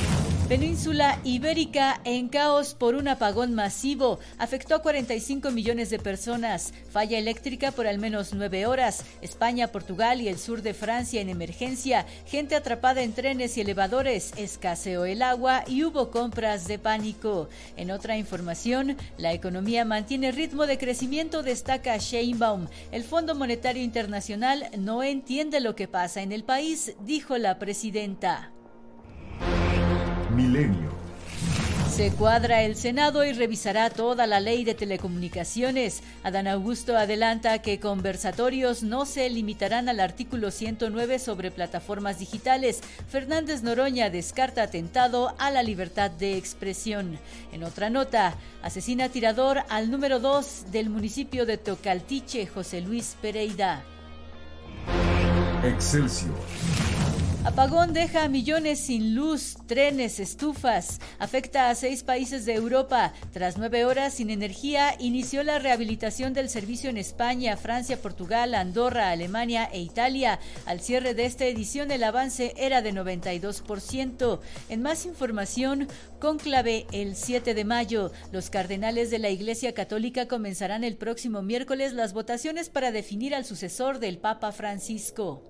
Península Ibérica en caos por un apagón masivo. Afectó a 45 millones de personas. Falla eléctrica por al menos 9 horas. España, Portugal y el sur de Francia en emergencia. Gente atrapada en trenes y elevadores. Escaseó el agua y hubo compras de pánico. En otra información, la economía mantiene ritmo de crecimiento, destaca Sheinbaum. El Fondo Monetario Internacional no entiende lo que pasa en el país, dijo la presidenta. Milenio. Se cuadra el Senado y revisará toda la ley de telecomunicaciones. Adán Augusto adelanta que conversatorios no se limitarán al artículo 109 sobre plataformas digitales. Fernández Noroña descarta atentado a la libertad de expresión. En otra nota, asesina tirador al número 2 del municipio de Tocaltiche, José Luis Pereira. Excelsior. Apagón deja a millones sin luz, trenes, estufas. Afecta a 6 países de Europa. Tras 9 horas sin energía, inició la rehabilitación del servicio en España, Francia, Portugal, Andorra, Alemania e Italia. Al cierre de esta edición, el avance era de 92%. En más información, cónclave el 7 de mayo. Los cardenales de la Iglesia Católica comenzarán el próximo miércoles las votaciones para definir al sucesor del Papa Francisco.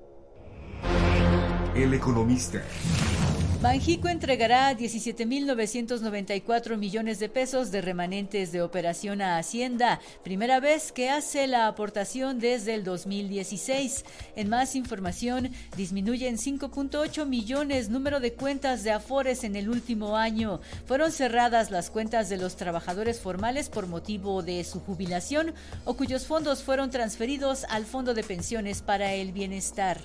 El Economista. Banjico entregará 17.994 millones de pesos de remanentes de operación a Hacienda, primera vez que hace la aportación desde el 2016. En más información, disminuyen 5.8 millones número de cuentas de Afores en el último año. Fueron cerradas las cuentas de los trabajadores formales por motivo de su jubilación o cuyos fondos fueron transferidos al Fondo de Pensiones para el Bienestar.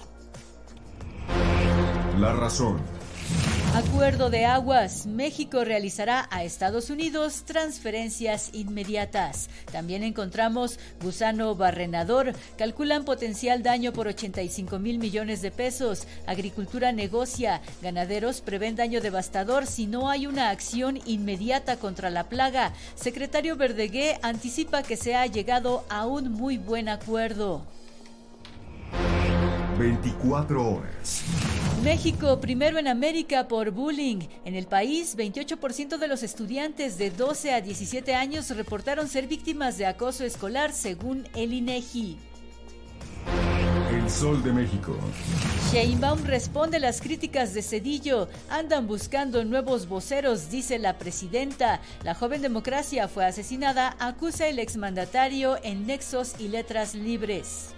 La Razón. Acuerdo de aguas. México realizará a Estados Unidos transferencias inmediatas. También encontramos gusano barrenador. Calculan potencial daño por 85,000 millones de pesos. Agricultura negocia. Ganaderos prevén daño devastador si no hay una acción inmediata contra la plaga. Secretario Verdegué anticipa que se ha llegado a un muy buen acuerdo. 24 horas. México, primero en América por bullying. En el país, 28% de los estudiantes de 12 a 17 años reportaron ser víctimas de acoso escolar, según el INEGI. El Sol de México. Sheinbaum responde las críticas de Zedillo. Andan buscando nuevos voceros, dice la presidenta. La joven democracia fue asesinada, acusa el exmandatario en Nexos y Letras Libres.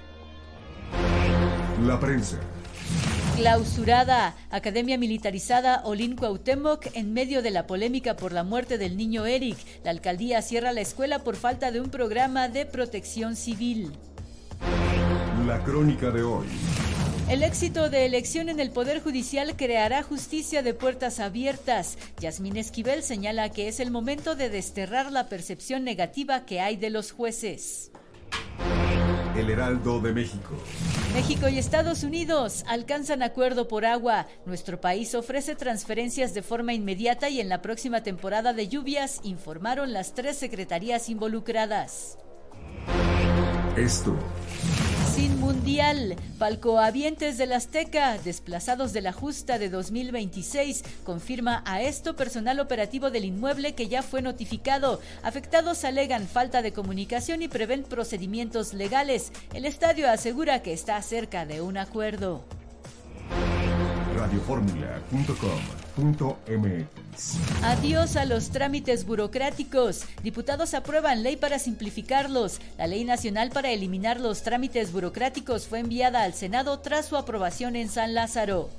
La prensa. Clausurada. Academia militarizada Olin Cuauhtémoc en medio de la polémica por la muerte del niño Eric. La alcaldía cierra la escuela por falta de un programa de protección civil. La crónica de hoy. El éxito de elección en el Poder Judicial creará justicia de puertas abiertas. Yasmín Esquivel señala que es el momento de desterrar la percepción negativa que hay de los jueces. El Heraldo de México. México y Estados Unidos alcanzan acuerdo por agua. Nuestro país ofrece transferencias de forma inmediata y en la próxima temporada de lluvias, informaron las 3 secretarías involucradas. Esto. Sin mundial, palcohabientes del Azteca, desplazados de la justa de 2026, confirma a esto personal operativo del inmueble que ya fue notificado. Afectados alegan falta de comunicación y prevén procedimientos legales. El estadio asegura que está cerca de un acuerdo. Radioformula.com.mx. Adiós a los trámites burocráticos. Diputados aprueban ley para simplificarlos. La Ley Nacional para eliminar los trámites burocráticos fue enviada al Senado tras su aprobación en San Lázaro.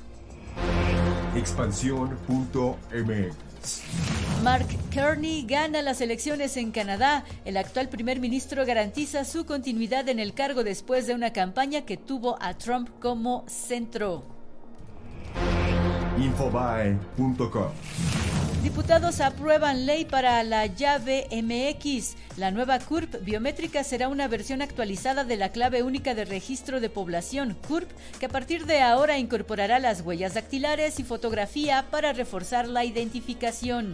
Expansión.mx. Mark Carney gana las elecciones en Canadá. El actual primer ministro garantiza su continuidad en el cargo después de una campaña que tuvo a Trump como centro. Infobae.com. Diputados aprueban ley para la llave MX. La nueva CURP biométrica será una versión actualizada de la clave única de registro de población, CURP, que a partir de ahora incorporará las huellas dactilares y fotografía para reforzar la identificación.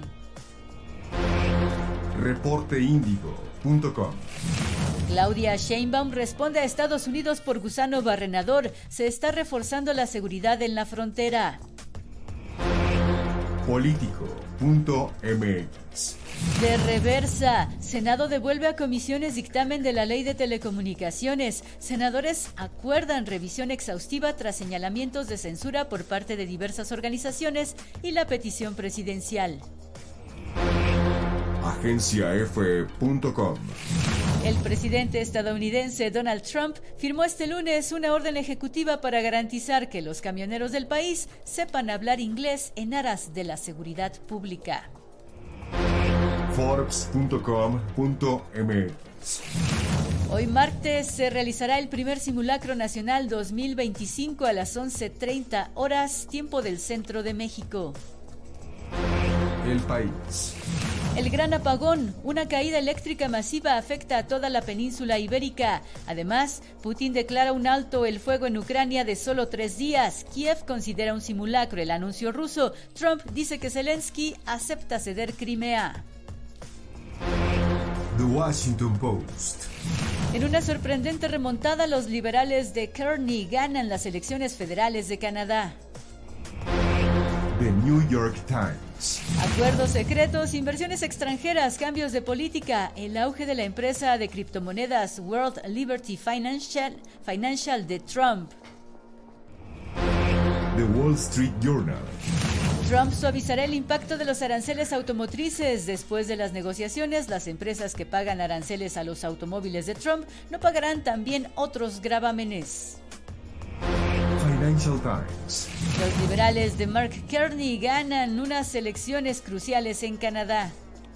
Reporteindigo.com. Claudia Sheinbaum responde a Estados Unidos por gusano barrenador. Se está reforzando la seguridad en la frontera. Político.mx. De reversa, Senado devuelve a comisiones dictamen de la Ley de Telecomunicaciones. Senadores acuerdan revisión exhaustiva tras señalamientos de censura por parte de diversas organizaciones y la petición presidencial. AgenciaF.com. El presidente estadounidense Donald Trump firmó este lunes una orden ejecutiva para garantizar que los camioneros del país sepan hablar inglés en aras de la seguridad pública. Forbes.com.mx. Hoy martes se realizará el primer simulacro nacional 2025 a las 11:30 horas, tiempo del centro de México. El País. El gran apagón, una caída eléctrica masiva afecta a toda la península ibérica. Además, Putin declara un alto el fuego en Ucrania de solo 3 días. Kiev considera un simulacro el anuncio ruso. Trump dice que Zelensky acepta ceder Crimea. The Washington Post. En una sorprendente remontada, los liberales de Kearney ganan las elecciones federales de Canadá. The New York Times. Acuerdos secretos, inversiones extranjeras, cambios de política, el auge de la empresa de criptomonedas World Liberty Financial de Trump. The Wall Street Journal. Trump suavizará el impacto de los aranceles automotrices. Después de las negociaciones, las empresas que pagan aranceles a los automóviles de Trump no pagarán también otros gravámenes. Financial Times. Los liberales de Mark Kearney ganan unas elecciones cruciales en Canadá.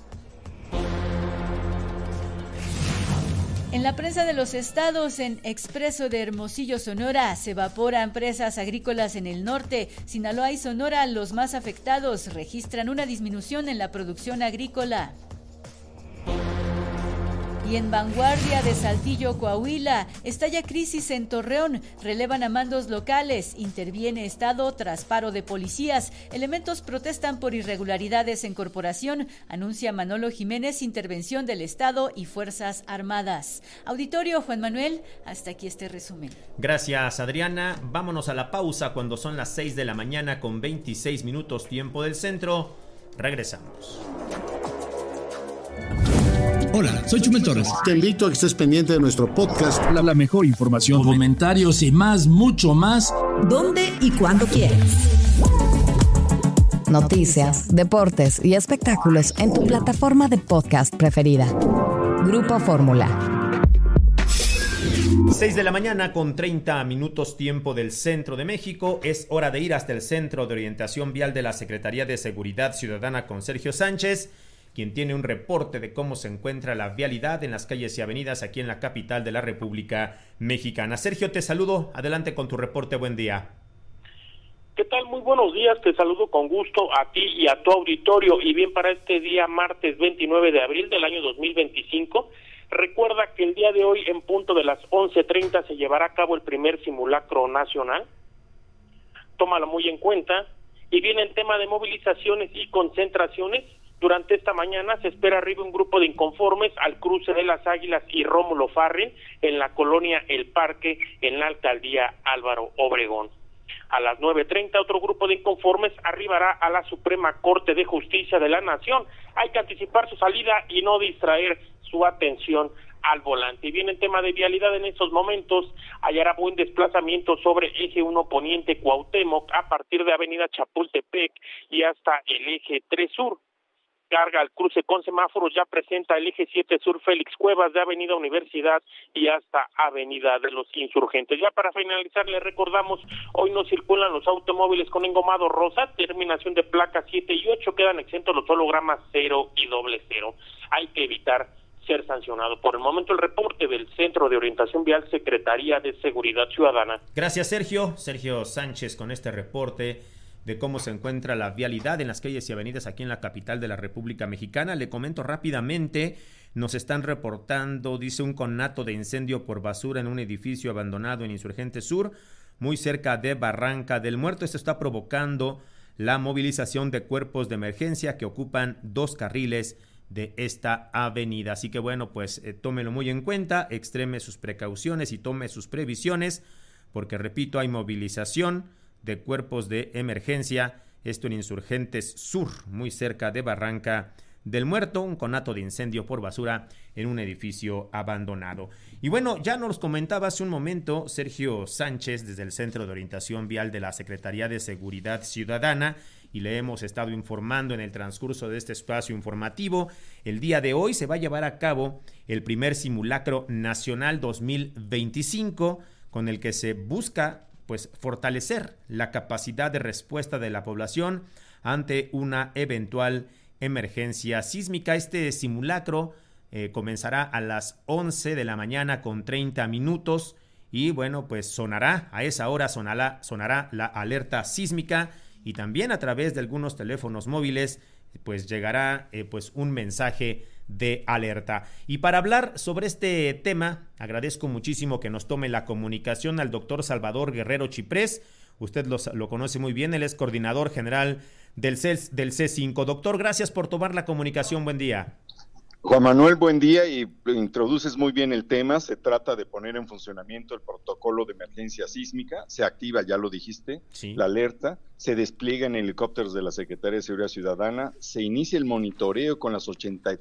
En la prensa de los estados, en Expreso de Hermosillo, Sonora, se evaporan presas agrícolas en el norte. Sinaloa y Sonora, los más afectados, registran una disminución en la producción agrícola. Y en Vanguardia de Saltillo, Coahuila, estalla crisis en Torreón, relevan a mandos locales, interviene Estado tras paro de policías, elementos protestan por irregularidades en corporación, anuncia Manolo Jiménez intervención del Estado y Fuerzas Armadas. Auditorio, Juan Manuel, hasta aquí este resumen. Gracias, Adriana. Vámonos a la pausa cuando son las 6 de la mañana con 26 minutos tiempo del centro. Regresamos. Hola, soy Chumel Torres. Te invito a que estés pendiente de nuestro podcast. La mejor información, comentarios y más, mucho más. ¿Dónde y cuándo quieres? Noticias, deportes y espectáculos en tu plataforma de podcast preferida. Grupo Fórmula. 6 de la mañana con 30 minutos tiempo del centro de México. Es hora de ir hasta el Centro de Orientación Vial de la Secretaría de Seguridad Ciudadana con Sergio Sánchez, quien tiene un reporte de cómo se encuentra la vialidad en las calles y avenidas aquí en la capital de la República Mexicana. Sergio, te saludo. Adelante con tu reporte. Buen día. ¿Qué tal? Muy buenos días. Te saludo con gusto a ti y a tu auditorio. Y bien, para este día, martes 29 de abril del año 2025, recuerda que el día de hoy, en punto de las 11:30, se llevará a cabo el primer simulacro nacional. Tómalo muy en cuenta. Y bien, en tema de movilizaciones y concentraciones, durante esta mañana se espera arriba un grupo de inconformes al cruce de Las Águilas y Rómulo Farrell en la colonia El Parque, en la alcaldía Álvaro Obregón. A las 9:30 otro grupo de inconformes arribará a la Suprema Corte de Justicia de la Nación. Hay que anticipar su salida y no distraer su atención al volante. Y bien, en tema de vialidad en estos momentos, hallará buen desplazamiento sobre eje 1 Poniente Cuauhtémoc a partir de avenida Chapultepec y hasta el eje 3 Sur. Carga al cruce con semáforos ya presenta el eje 7 Sur Félix Cuevas de avenida Universidad y hasta avenida de los Insurgentes. Ya para finalizar, les recordamos, hoy no circulan los automóviles con engomado rosa, terminación de placas 7 y 8, quedan exentos los hologramas 0 y 00. Hay que evitar ser sancionado. Por el momento, el reporte del Centro de Orientación Vial, Secretaría de Seguridad Ciudadana. Gracias, Sergio. Sergio Sánchez con este reporte de cómo se encuentra la vialidad en las calles y avenidas aquí en la capital de la República Mexicana. Le comento rápidamente, nos están reportando, dice, un conato de incendio por basura en un edificio abandonado en Insurgente Sur, muy cerca de Barranca del Muerto. Esto está provocando la movilización de cuerpos de emergencia que ocupan 2 carriles de esta avenida. Así que bueno, pues tómelo muy en cuenta, extreme sus precauciones y tome sus previsiones, porque repito, hay movilización de cuerpos de emergencia esto en Insurgentes Sur, muy cerca de Barranca del Muerto, un conato de incendio por basura en un edificio abandonado. Y bueno, ya nos comentaba hace un momento Sergio Sánchez desde el Centro de Orientación Vial de la Secretaría de Seguridad Ciudadana, y le hemos estado informando en el transcurso de este espacio informativo. El día de hoy se va a llevar a cabo el primer simulacro nacional 2025, con el que se busca pues fortalecer la capacidad de respuesta de la población ante una eventual emergencia sísmica. Este simulacro comenzará a las 11 de la mañana con 30 minutos y bueno, pues sonará, a esa hora sonará la alerta sísmica, y también a través de algunos teléfonos móviles pues llegará pues un mensaje de alerta. Y para hablar sobre este tema, agradezco muchísimo que nos tome la comunicación al doctor Salvador Guerrero Chiprés. Usted lo conoce muy bien, él es coordinador general del C5. Doctor, gracias por tomar la comunicación, buen día. Juan Manuel, buen día, y introduces muy bien el tema. Se trata de poner en funcionamiento el protocolo de emergencia sísmica. Se activa, ya lo dijiste, sí, la alerta. Se despliegan helicópteros de la Secretaría de Seguridad Ciudadana. Se inicia el monitoreo con las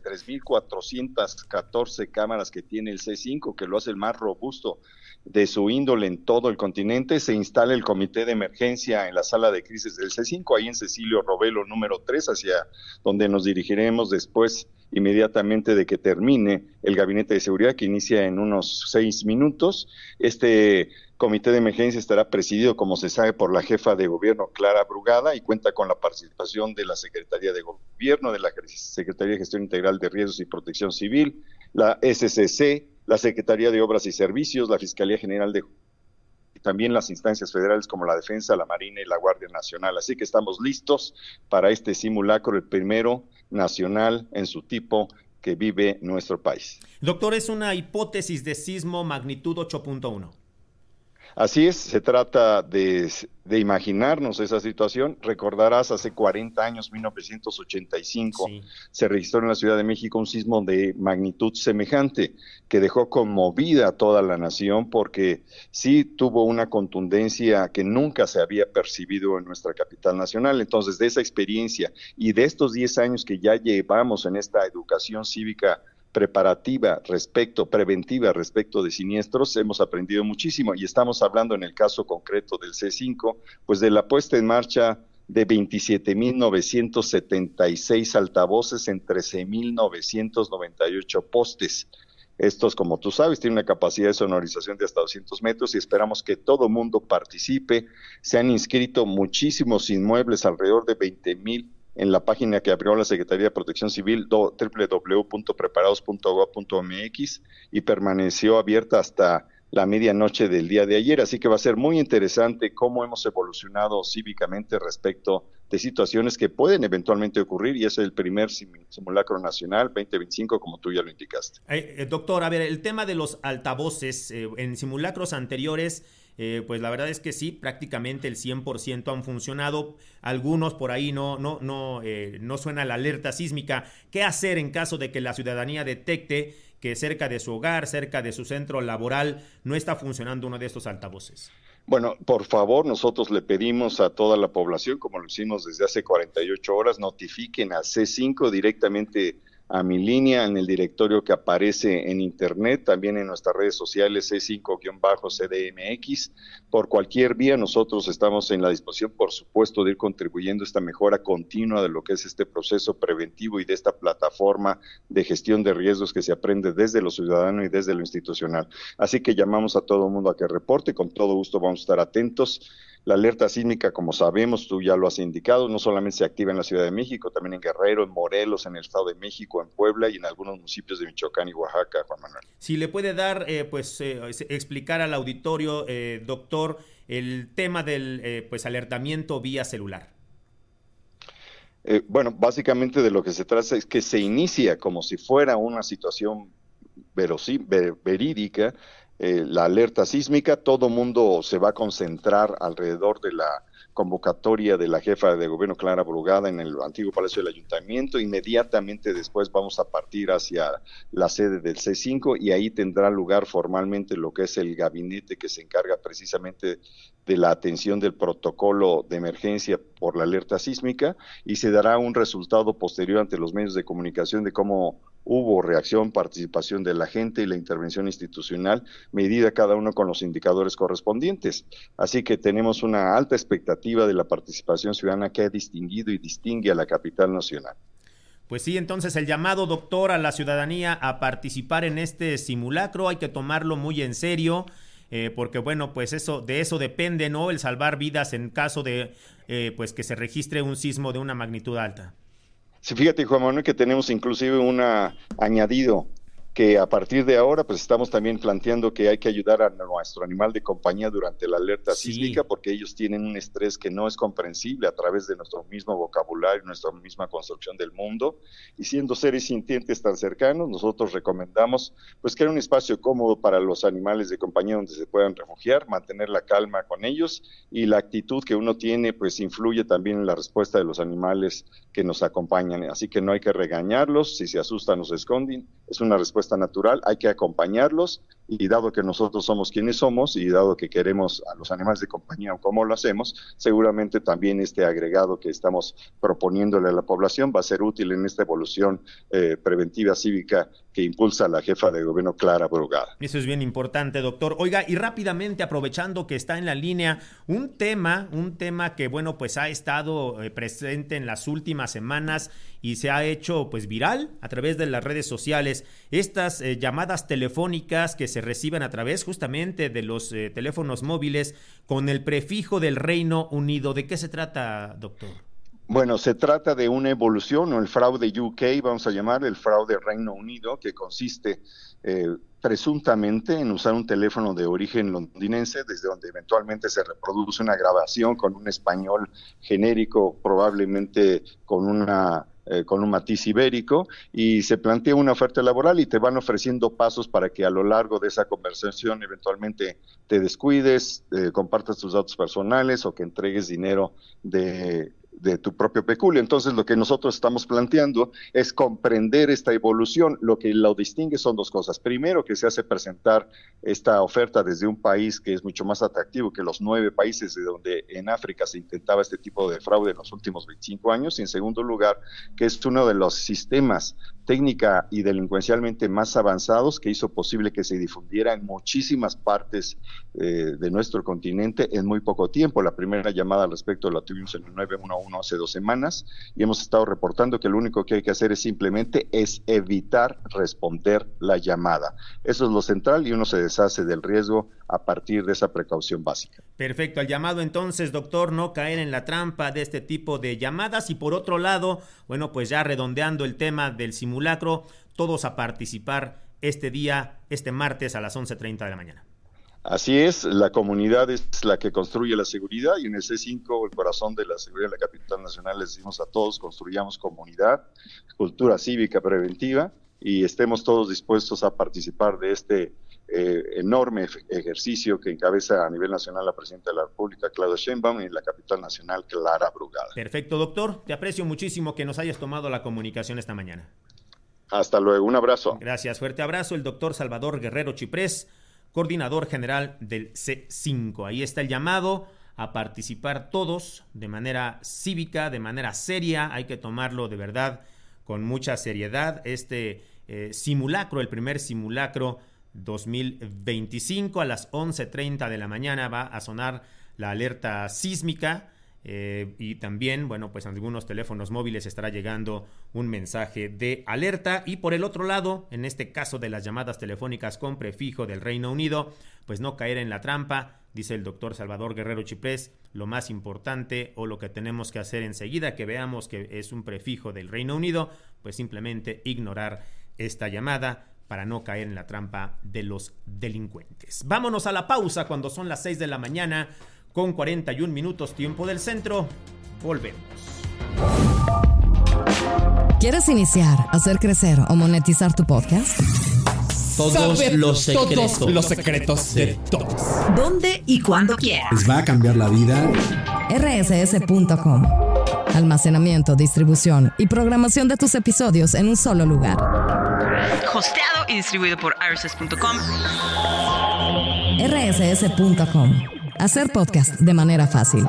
83,414 cámaras que tiene el C5, que lo hace el más robusto de su índole en todo el continente. Se instala el comité de emergencia en la sala de crisis del C5, ahí en Cecilio Robelo número 3, hacia donde nos dirigiremos después, inmediatamente de que termine el gabinete de seguridad, que inicia en unos 6 minutos. Este comité de emergencia estará presidido, como se sabe, por la jefa de gobierno, Clara Brugada, y cuenta con la participación de la Secretaría de Gobierno, de la Secretaría de Gestión Integral de Riesgos y Protección Civil, la SCC, la Secretaría de Obras y Servicios, la Fiscalía General de y también las instancias federales como la Defensa, la Marina y la Guardia Nacional. Así que estamos listos para este simulacro, el primero nacional en su tipo que vive nuestro país. Doctor, es una hipótesis de sismo magnitud 8.1. Así es, se trata de imaginarnos esa situación. Recordarás, hace 40 años, 1985, sí, se registró en la Ciudad de México un sismo de magnitud semejante que dejó conmovida a toda la nación, porque sí tuvo una contundencia que nunca se había percibido en nuestra capital nacional. Entonces, de esa experiencia y de estos 10 años que ya llevamos en esta educación cívica preventiva respecto de siniestros, hemos aprendido muchísimo, y estamos hablando en el caso concreto del C5, pues de la puesta en marcha de 27,976 altavoces en 13,998 postes. Estos, como tú sabes, tienen una capacidad de sonorización de hasta 200 metros y esperamos que todo mundo participe. Se han inscrito muchísimos inmuebles, alrededor de 20,000, en la página que abrió la Secretaría de Protección Civil, www.preparados.gov.mx, y permaneció abierta hasta la medianoche del día de ayer. Así que va a ser muy interesante cómo hemos evolucionado cívicamente respecto de situaciones que pueden eventualmente ocurrir, y es el primer simulacro nacional 2025, como tú ya lo indicaste. Doctor, a ver, el tema de los altavoces, en simulacros anteriores, pues la verdad es que sí, prácticamente el 100% han funcionado. Algunos por ahí no suena la alerta sísmica. ¿Qué hacer en caso de que la ciudadanía detecte que cerca de su hogar, cerca de su centro laboral, no está funcionando uno de estos altavoces? Bueno, por favor, nosotros le pedimos a toda la población, como lo hicimos desde hace 48 horas, notifiquen a C5 directamente a mi línea en el directorio que aparece en internet, también en nuestras redes sociales C5-CDMX. Por cualquier vía nosotros estamos en la disposición, por supuesto, de ir contribuyendo a esta mejora continua de lo que es este proceso preventivo y de esta plataforma de gestión de riesgos que se aprende desde lo ciudadano y desde lo institucional. Así que llamamos a todo el mundo a que reporte, con todo gusto vamos a estar atentos. La alerta sísmica, como sabemos, tú ya lo has indicado, no solamente se activa en la Ciudad de México, también en Guerrero, en Morelos, en el Estado de México, en Puebla y en algunos municipios de Michoacán y Oaxaca, Juan Manuel. Si le puede dar, explicar al auditorio, doctor, el tema del alertamiento vía celular. Bueno, básicamente de lo que se trata es que se inicia como si fuera una situación verídica, la alerta sísmica, todo mundo se va a concentrar alrededor de la convocatoria de la jefa de gobierno Clara Brugada en el antiguo Palacio del Ayuntamiento. Inmediatamente después vamos a partir hacia la sede del C5 y ahí tendrá lugar formalmente lo que es el gabinete que se encarga precisamente de la atención del protocolo de emergencia por la alerta sísmica, y se dará un resultado posterior ante los medios de comunicación de cómo hubo reacción, participación de la gente y la intervención institucional, medida cada uno con los indicadores correspondientes. Así que tenemos una alta expectativa de la participación ciudadana que ha distinguido y distingue a la capital nacional. Pues sí, entonces el llamado, doctor, a la ciudadanía a participar en este simulacro hay que tomarlo muy en serio, porque bueno, pues de eso depende, ¿no? El salvar vidas en caso de pues que se registre un sismo de una magnitud alta. Sí, fíjate, Juan Manuel, que tenemos inclusive un añadido, que a partir de ahora pues estamos también planteando que hay que ayudar a nuestro animal de compañía durante la alerta sísmica, porque ellos tienen un estrés que no es comprensible a través de nuestro mismo vocabulario, nuestra misma construcción del mundo, y siendo seres sintientes tan cercanos, nosotros recomendamos pues crear un espacio cómodo para los animales de compañía donde se puedan refugiar, mantener la calma con ellos, y la actitud que uno tiene pues influye también en la respuesta de los animales que nos acompañan, así que no hay que regañarlos, si se asustan o se esconden, es una respuesta natural, hay que acompañarlos, y dado que nosotros somos quienes somos y dado que queremos a los animales de compañía como lo hacemos, seguramente también este agregado que estamos proponiéndole a la población va a ser útil en esta evolución preventiva cívica que impulsa la jefa de gobierno Clara Brugada. Eso es bien importante, doctor. Oiga, y rápidamente, aprovechando que está en la línea, un tema que, bueno, pues ha estado presente en las últimas semanas y se ha hecho pues viral a través de las redes sociales, estas llamadas telefónicas que se reciben a través justamente de los teléfonos móviles con el prefijo del Reino Unido. ¿De qué se trata, doctor? Bueno, se trata de una evolución, o el fraude UK, vamos a llamar el fraude Reino Unido, que consiste presuntamente en usar un teléfono de origen londinense, desde donde eventualmente se reproduce una grabación con un español genérico, probablemente con un matiz ibérico, y se plantea una oferta laboral y te van ofreciendo pasos para que a lo largo de esa conversación eventualmente te descuides, compartas tus datos personales o que entregues dinero de tu propio peculio. Entonces lo que nosotros estamos planteando es comprender esta evolución. Lo que lo distingue son dos cosas. Primero, que se hace presentar esta oferta desde un país que es mucho más atractivo que los 9 países de donde en África se intentaba este tipo de fraude en los últimos 25 años. Y en segundo lugar, que es uno de los sistemas técnica y delincuencialmente más avanzados que hizo posible que se difundiera en muchísimas partes de nuestro continente en muy poco tiempo. La primera llamada al respecto la tuvimos en el 911 hace 2 semanas y hemos estado reportando que lo único que hay que hacer es simplemente evitar responder la llamada. Eso es lo central y uno se deshace del riesgo a partir de esa precaución básica. Perfecto, al llamado entonces, doctor, no caer en la trampa de este tipo de llamadas. Y por otro lado, bueno, pues ya redondeando el tema del simulacro, todos a participar este día, este martes a las 11:30 de la mañana. Así es, la comunidad es la que construye la seguridad y en el C5, el corazón de la seguridad de la capital nacional, les decimos a todos, construyamos comunidad, cultura cívica preventiva y estemos todos dispuestos a participar de este enorme ejercicio que encabeza a nivel nacional la Presidenta de la República, Claudia Sheinbaum, y la capital nacional, Clara Brugada. Perfecto, doctor, te aprecio muchísimo que nos hayas tomado la comunicación esta mañana. Hasta luego, un abrazo. Gracias, fuerte abrazo, el doctor Salvador Guerrero Chiprés, coordinador general del C5. Ahí está el llamado a participar todos de manera cívica, de manera seria. Hay que tomarlo de verdad con mucha seriedad. Este simulacro, el primer simulacro 2025, a las 11:30 de la mañana va a sonar la alerta sísmica. Y también, bueno, pues en algunos teléfonos móviles estará llegando un mensaje de alerta. Y por el otro lado, en este caso de las llamadas telefónicas con prefijo del Reino Unido, pues no caer en la trampa, dice el doctor Salvador Guerrero Chiprés. Lo más importante o lo que tenemos que hacer enseguida que veamos que es un prefijo del Reino Unido, pues simplemente ignorar esta llamada para no caer en la trampa de los delincuentes. Vámonos a la pausa cuando son las 6 de la mañana. Con 41 minutos tiempo del centro, volvemos. ¿Quieres iniciar, hacer crecer o monetizar tu podcast? todos los secretos. Todos los secretos de todos. ¿Dónde y cuándo quieras? ¿Les va a cambiar la vida? rss.com. Almacenamiento, distribución y programación de tus episodios en un solo lugar. Hosteado y distribuido por rss.com. rss.com. Hacer podcast de manera fácil.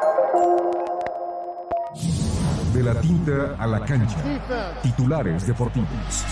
De la tinta a la cancha. Titulares deportivos.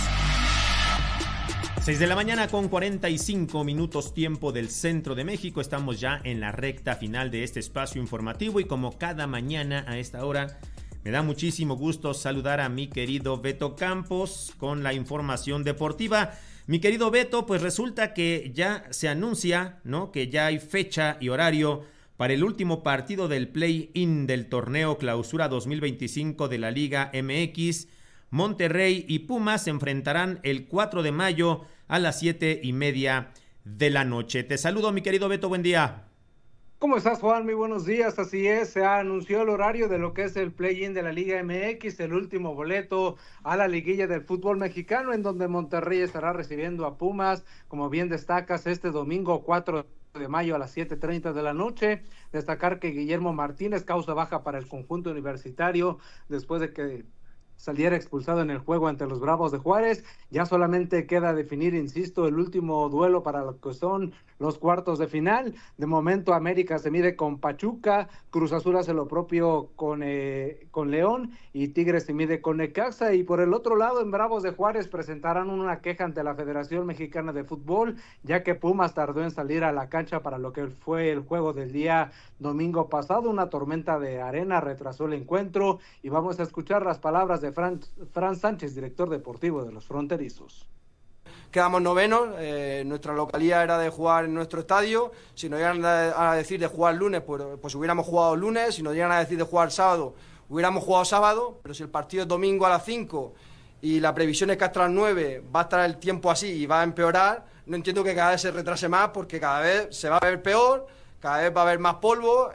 6 de la mañana con 45 minutos tiempo del centro de México. Estamos ya en la recta final de este espacio informativo y como cada mañana a esta hora me da muchísimo gusto saludar a mi querido Beto Campos con la información deportiva. Mi querido Beto, pues resulta que ya se anuncia, ¿no?, que ya hay fecha y horario para el último partido del play-in del torneo Clausura 2025 de la Liga MX. Monterrey y Pumas se enfrentarán el 4 de mayo a las 7:30 de la noche. Te saludo, mi querido Beto, buen día. ¿Cómo estás, Juan? Muy buenos días. Así es, se anunció el horario de lo que es el play-in de la Liga MX, el último boleto a la liguilla del fútbol mexicano, en donde Monterrey estará recibiendo a Pumas, como bien destacas, este domingo 4 de mayo a las 7:30 de la noche. Destacar que Guillermo Martínez causa baja para el conjunto universitario después de que saliera expulsado en el juego ante los Bravos de Juárez. Ya solamente queda definir, insisto, el último duelo para lo que son los cuartos de final. De momento América se mide con Pachuca, Cruz Azul hace lo propio con León y Tigres se mide con Necaxa. Y por el otro lado, en Bravos de Juárez presentarán una queja ante la Federación Mexicana de Fútbol, ya que Pumas tardó en salir a la cancha para lo que fue el juego del día domingo pasado. Una tormenta de arena retrasó el encuentro y vamos a escuchar las palabras de Fran Sánchez, director deportivo de los fronterizos. Quedamos novenos, nuestra localidad era de jugar en nuestro estadio. Si nos llegan a decir de jugar lunes, pues hubiéramos jugado lunes. Si nos llegan a decir de jugar sábado, hubiéramos jugado sábado. Pero si el partido es domingo a las 5 y la previsión es que hasta las 9 va a estar el tiempo así y va a empeorar, no entiendo que cada vez se retrase más, porque cada vez se va a ver peor, cada vez va a haber más polvo.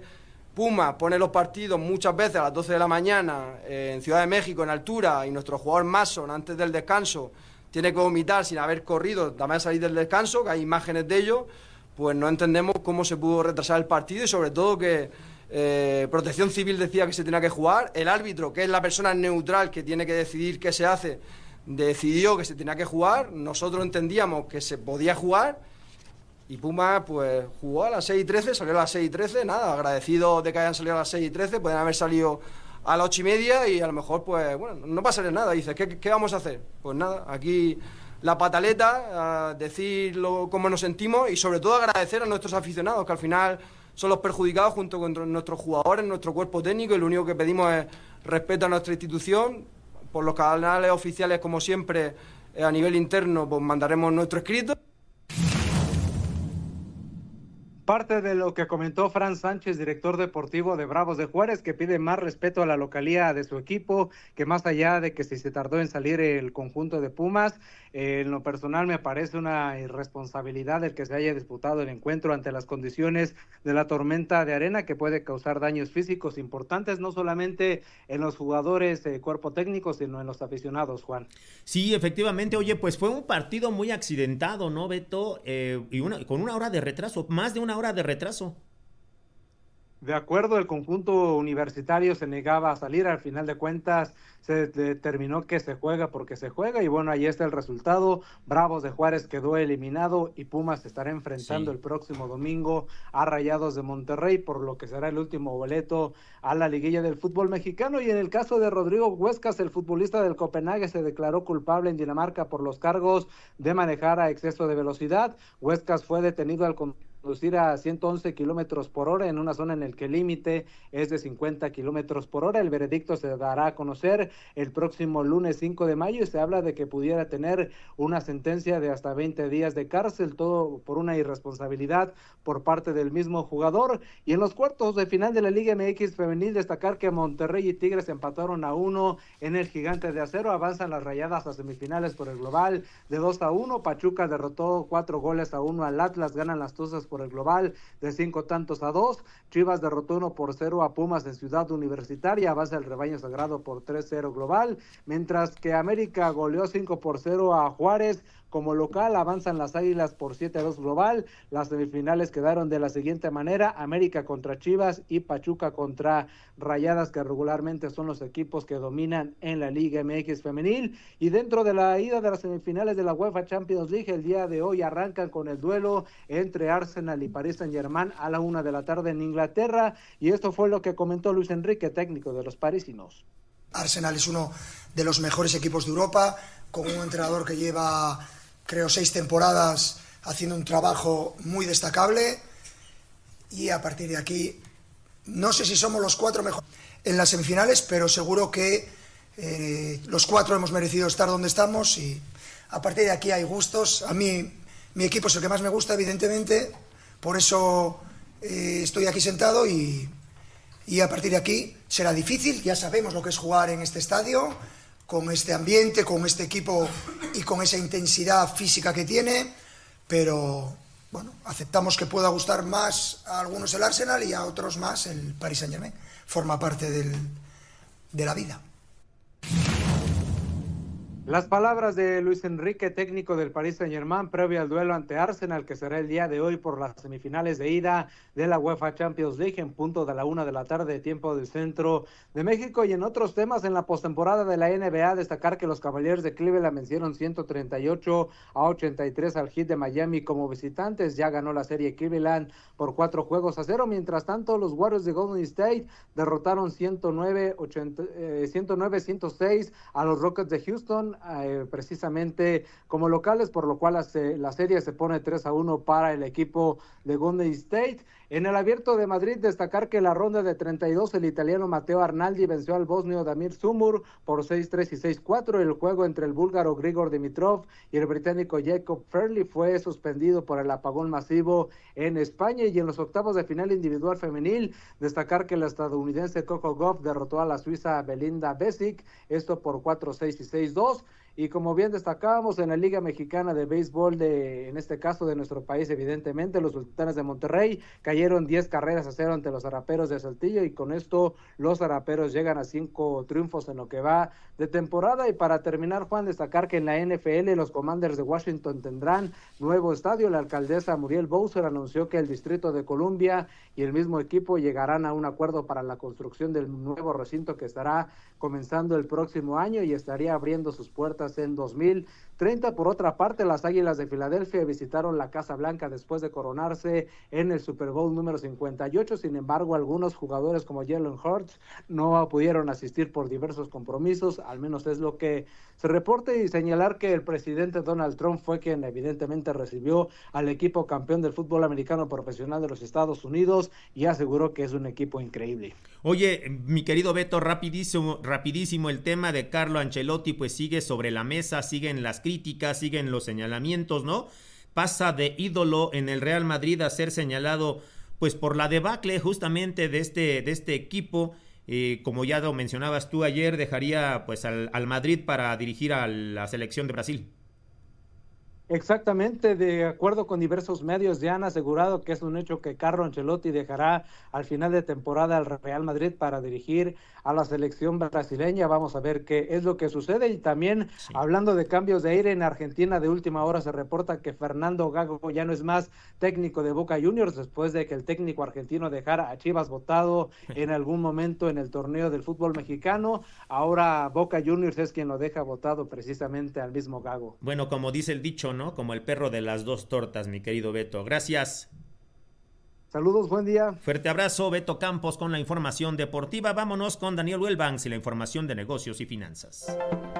Puma pone los partidos muchas veces a las 12 de la mañana en Ciudad de México, en altura, y nuestro jugador Mason, antes del descanso, tiene que vomitar sin haber corrido, también salir del descanso, que hay imágenes de ello. Pues no entendemos cómo se pudo retrasar el partido y sobre todo que Protección Civil decía que se tenía que jugar. El árbitro, que es la persona neutral que tiene que decidir qué se hace, decidió que se tenía que jugar. Nosotros entendíamos que se podía jugar. Y Puma pues jugó a las 6:13, salió a las 6:13, nada, agradecido de que hayan salido a las 6:13, pueden haber salido a las 8:30 y a lo mejor pues bueno, no pasaría nada. Dices, ¿qué vamos a hacer? Pues nada, aquí la pataleta, decir cómo nos sentimos y sobre todo agradecer a nuestros aficionados, que al final son los perjudicados junto con nuestros jugadores, nuestro cuerpo técnico, y lo único que pedimos es respeto a nuestra institución. Por los canales oficiales, como siempre, a nivel interno, pues mandaremos nuestro escrito. Parte de lo que comentó Fran Sánchez, director deportivo de Bravos de Juárez, que pide más respeto a la localía de su equipo, que más allá de que si se tardó en salir el conjunto de Pumas, en lo personal me parece una irresponsabilidad el que se haya disputado el encuentro ante las condiciones de la tormenta de arena, que puede causar daños físicos importantes, no solamente en los jugadores, cuerpo técnico, sino en los aficionados, Juan. Sí, efectivamente, oye, pues fue un partido muy accidentado, ¿no, Beto? Y con una hora de retraso, más de una hora de retraso. De acuerdo, el conjunto universitario se negaba a salir. Al final de cuentas se determinó que se juega porque se juega, y bueno, ahí está el resultado. Bravos de Juárez quedó eliminado y Pumas estará enfrentando el próximo domingo a Rayados de Monterrey, por lo que será el último boleto a la liguilla del fútbol mexicano. Y en el caso de Rodrigo Huescas, el futbolista del Copenhague se declaró culpable en Dinamarca por los cargos de manejar a exceso de velocidad. Huescas fue detenido al conducir a 111 kilómetros por hora en una zona en la que el límite es de 50 kilómetros por hora. El veredicto se dará a conocer el próximo lunes 5 de mayo y se habla de que pudiera tener una sentencia de hasta 20 días de cárcel, todo por una irresponsabilidad por parte del mismo jugador. Y en los cuartos de final de la Liga MX femenil, destacar que Monterrey y Tigres empataron a 1 en el Gigante de Acero. Avanzan las Rayadas a semifinales por el global de 2-1. Pachuca derrotó 4-1 al Atlas. Ganan las Tuzas por el global de 5-2. Chivas derrotó 1-0 a Pumas en Ciudad Universitaria. Avanza el rebaño sagrado por 3-0 global, mientras que América goleó 5-0 a Juárez como local. Avanzan las Águilas por 7-2 global. Las semifinales quedaron de la siguiente manera: América contra Chivas y Pachuca contra Rayadas, que regularmente son los equipos que dominan en la Liga MX femenil. Y dentro de la ida de las semifinales de la UEFA Champions League, el día de hoy arrancan con el duelo entre Arsenal y Paris Saint-Germain a la 1 de la tarde en Inglaterra, y esto fue lo que comentó Luis Enrique, técnico de los parisinos. Arsenal es uno de los mejores equipos de Europa, con un entrenador que lleva, creo, 6 temporadas haciendo un trabajo muy destacable, y a partir de aquí, no sé si somos los 4 mejores en las semifinales, pero seguro que los 4 hemos merecido estar donde estamos, y a partir de aquí hay gustos. A mí, mi equipo es el que más me gusta, evidentemente, por eso estoy aquí sentado, y a partir de aquí será difícil. Ya sabemos lo que es jugar en este estadio, con este ambiente, con este equipo y con esa intensidad física que tiene, pero bueno, aceptamos que pueda gustar más a algunos el Arsenal y a otros más el Paris Saint-Germain. Forma parte de la vida. Las palabras de Luis Enrique, técnico del Paris Saint-Germain, previo al duelo ante Arsenal, que será el día de hoy por las semifinales de ida de la UEFA Champions League en punto de la 1 de la tarde, tiempo del centro de México. Y en otros temas, en la postemporada de la NBA, destacar que los Cavaliers de Cleveland vencieron 138-83 al Heat de Miami como visitantes. Ya ganó la serie Cleveland por 4-0. Mientras tanto, los Warriors de Golden State derrotaron 109-106 a los Rockets de Houston, precisamente como locales, por lo cual la serie se pone 3-1 para el equipo de Golden State. En el Abierto de Madrid, destacar que la ronda de 32, el italiano Matteo Arnaldi venció al bosnio Damir Sumur por 6-3 y 6-4. El juego entre el búlgaro Grigor Dimitrov y el británico Jacob Fairley fue suspendido por el apagón masivo en España. Y en los octavos de final individual femenil, destacar que la estadounidense Coco Gauff derrotó a la suiza Belinda Bencic, esto por 4-6 y 6-2. Y como bien destacábamos, en la Liga Mexicana de Béisbol, en este caso de nuestro país, evidentemente, los Sultanes de Monterrey cayeron 10-0 ante los Zaraperos de Saltillo, y con esto los Zaraperos llegan a 5 triunfos en lo que va de temporada. Y para terminar, Juan, destacar que en la NFL los Commanders de Washington tendrán nuevo estadio. La alcaldesa Muriel Bowser anunció que el Distrito de Columbia y el mismo equipo llegarán a un acuerdo para la construcción del nuevo recinto, que estará comenzando el próximo año y estaría abriendo sus puertas en 2030. Por otra parte, las Águilas de Filadelfia visitaron la Casa Blanca después de coronarse en el Super Bowl número 58. Sin embargo, algunos jugadores como Jalen Hurts no pudieron asistir por diversos compromisos, al menos es lo que se reporta, y señalar que el presidente Donald Trump fue quien evidentemente recibió al equipo campeón del fútbol americano profesional de los Estados Unidos y aseguró que es un equipo increíble. Oye, mi querido Beto, rapidísimo el tema de Carlo Ancelotti, pues sigue sobre la mesa, siguen las críticas, siguen los señalamientos, ¿no? Pasa de ídolo en el Real Madrid a ser señalado pues por la debacle justamente de este equipo. Como ya lo mencionabas tú ayer, dejaría pues al Madrid para dirigir a la selección de Brasil. Exactamente, de acuerdo con diversos medios ya han asegurado que es un hecho que Carlo Ancelotti dejará al final de temporada al Real Madrid para dirigir a la selección brasileña. Vamos a ver qué es lo que sucede. Y también, hablando de cambios de aire, en Argentina de última hora se reporta que Fernando Gago ya no es más técnico de Boca Juniors después de que el técnico argentino dejara a Chivas botado en algún momento en el torneo del fútbol mexicano. Ahora Boca Juniors es quien lo deja botado precisamente al mismo Gago. Bueno, como dice el dicho, ¿no? Como el perro de las dos tortas, mi querido Beto. Gracias. Saludos, buen día. Fuerte abrazo, Beto Campos con la información deportiva. Vámonos con Daniel Welbanks y la información de negocios y finanzas.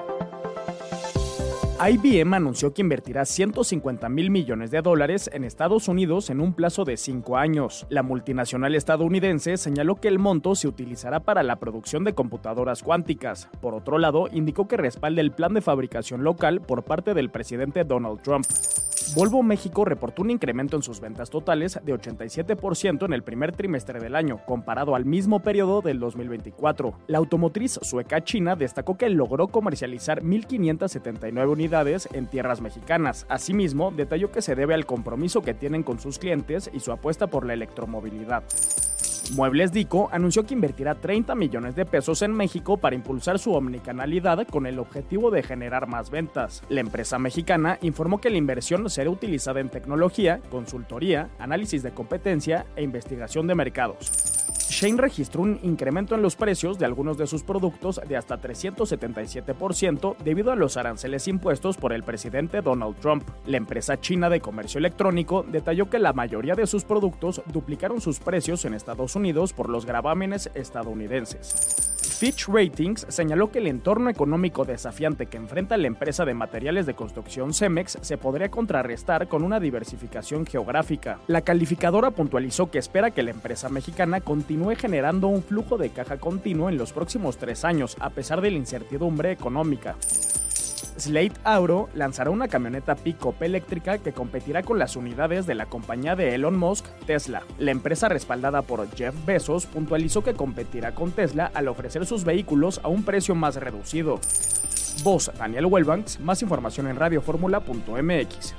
IBM anunció que invertirá $150 mil millones en Estados Unidos en un plazo de 5 años. La multinacional estadounidense señaló que el monto se utilizará para la producción de computadoras cuánticas. Por otro lado, indicó que respalda el plan de fabricación local por parte del presidente Donald Trump. Volvo México reportó un incremento en sus ventas totales de 87% en el primer trimestre del año, comparado al mismo periodo del 2024. La automotriz sueca china destacó que logró comercializar 1,579 unidades en tierras mexicanas. Asimismo, detalló que se debe al compromiso que tienen con sus clientes y su apuesta por la electromovilidad. Muebles Dico anunció que invertirá 30 millones de pesos en México para impulsar su omnicanalidad con el objetivo de generar más ventas. La empresa mexicana informó que la inversión será utilizada en tecnología, consultoría, análisis de competencia e investigación de mercados. Shein registró un incremento en los precios de algunos de sus productos de hasta 377% debido a los aranceles impuestos por el presidente Donald Trump. La empresa china de comercio electrónico detalló que la mayoría de sus productos duplicaron sus precios en Estados Unidos por los gravámenes estadounidenses. Fitch Ratings señaló que el entorno económico desafiante que enfrenta la empresa de materiales de construcción Cemex se podría contrarrestar con una diversificación geográfica. La calificadora puntualizó que espera que la empresa mexicana continúe generando un flujo de caja continuo en los próximos 3 años, a pesar de la incertidumbre económica. Slate Auro lanzará una camioneta pick-up eléctrica que competirá con las unidades de la compañía de Elon Musk, Tesla. La empresa respaldada por Jeff Bezos puntualizó que competirá con Tesla al ofrecer sus vehículos a un precio más reducido. Voz Daniel Wellbanks, más información en radioformula.mx.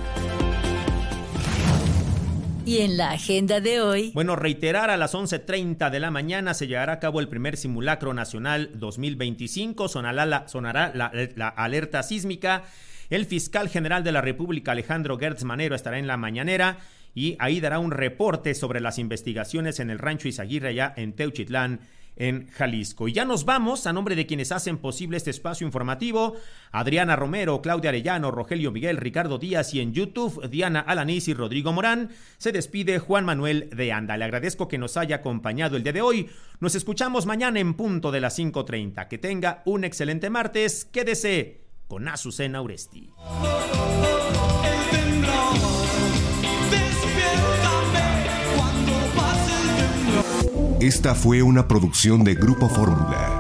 Y en la agenda de hoy... Bueno, reiterar, a las 11:30 de la mañana se llevará a cabo el primer simulacro nacional 2025. Sonará la alerta sísmica. El fiscal general de la República, Alejandro Gertz Manero, estará en la mañanera y ahí dará un reporte sobre las investigaciones en el Rancho Izaguirre, allá en Teuchitlán, en Jalisco. Y ya nos vamos. A nombre de quienes hacen posible este espacio informativo: Adriana Romero, Claudia Arellano, Rogelio Miguel, Ricardo Díaz, y en YouTube Diana Alanís y Rodrigo Morán, se despide Juan Manuel de Anda. Le agradezco que nos haya acompañado el día de hoy. Nos escuchamos mañana en punto de las 5:30. Que tenga un excelente martes. Quédese con Azucena Uresti. Esta fue una producción de Grupo Fórmula.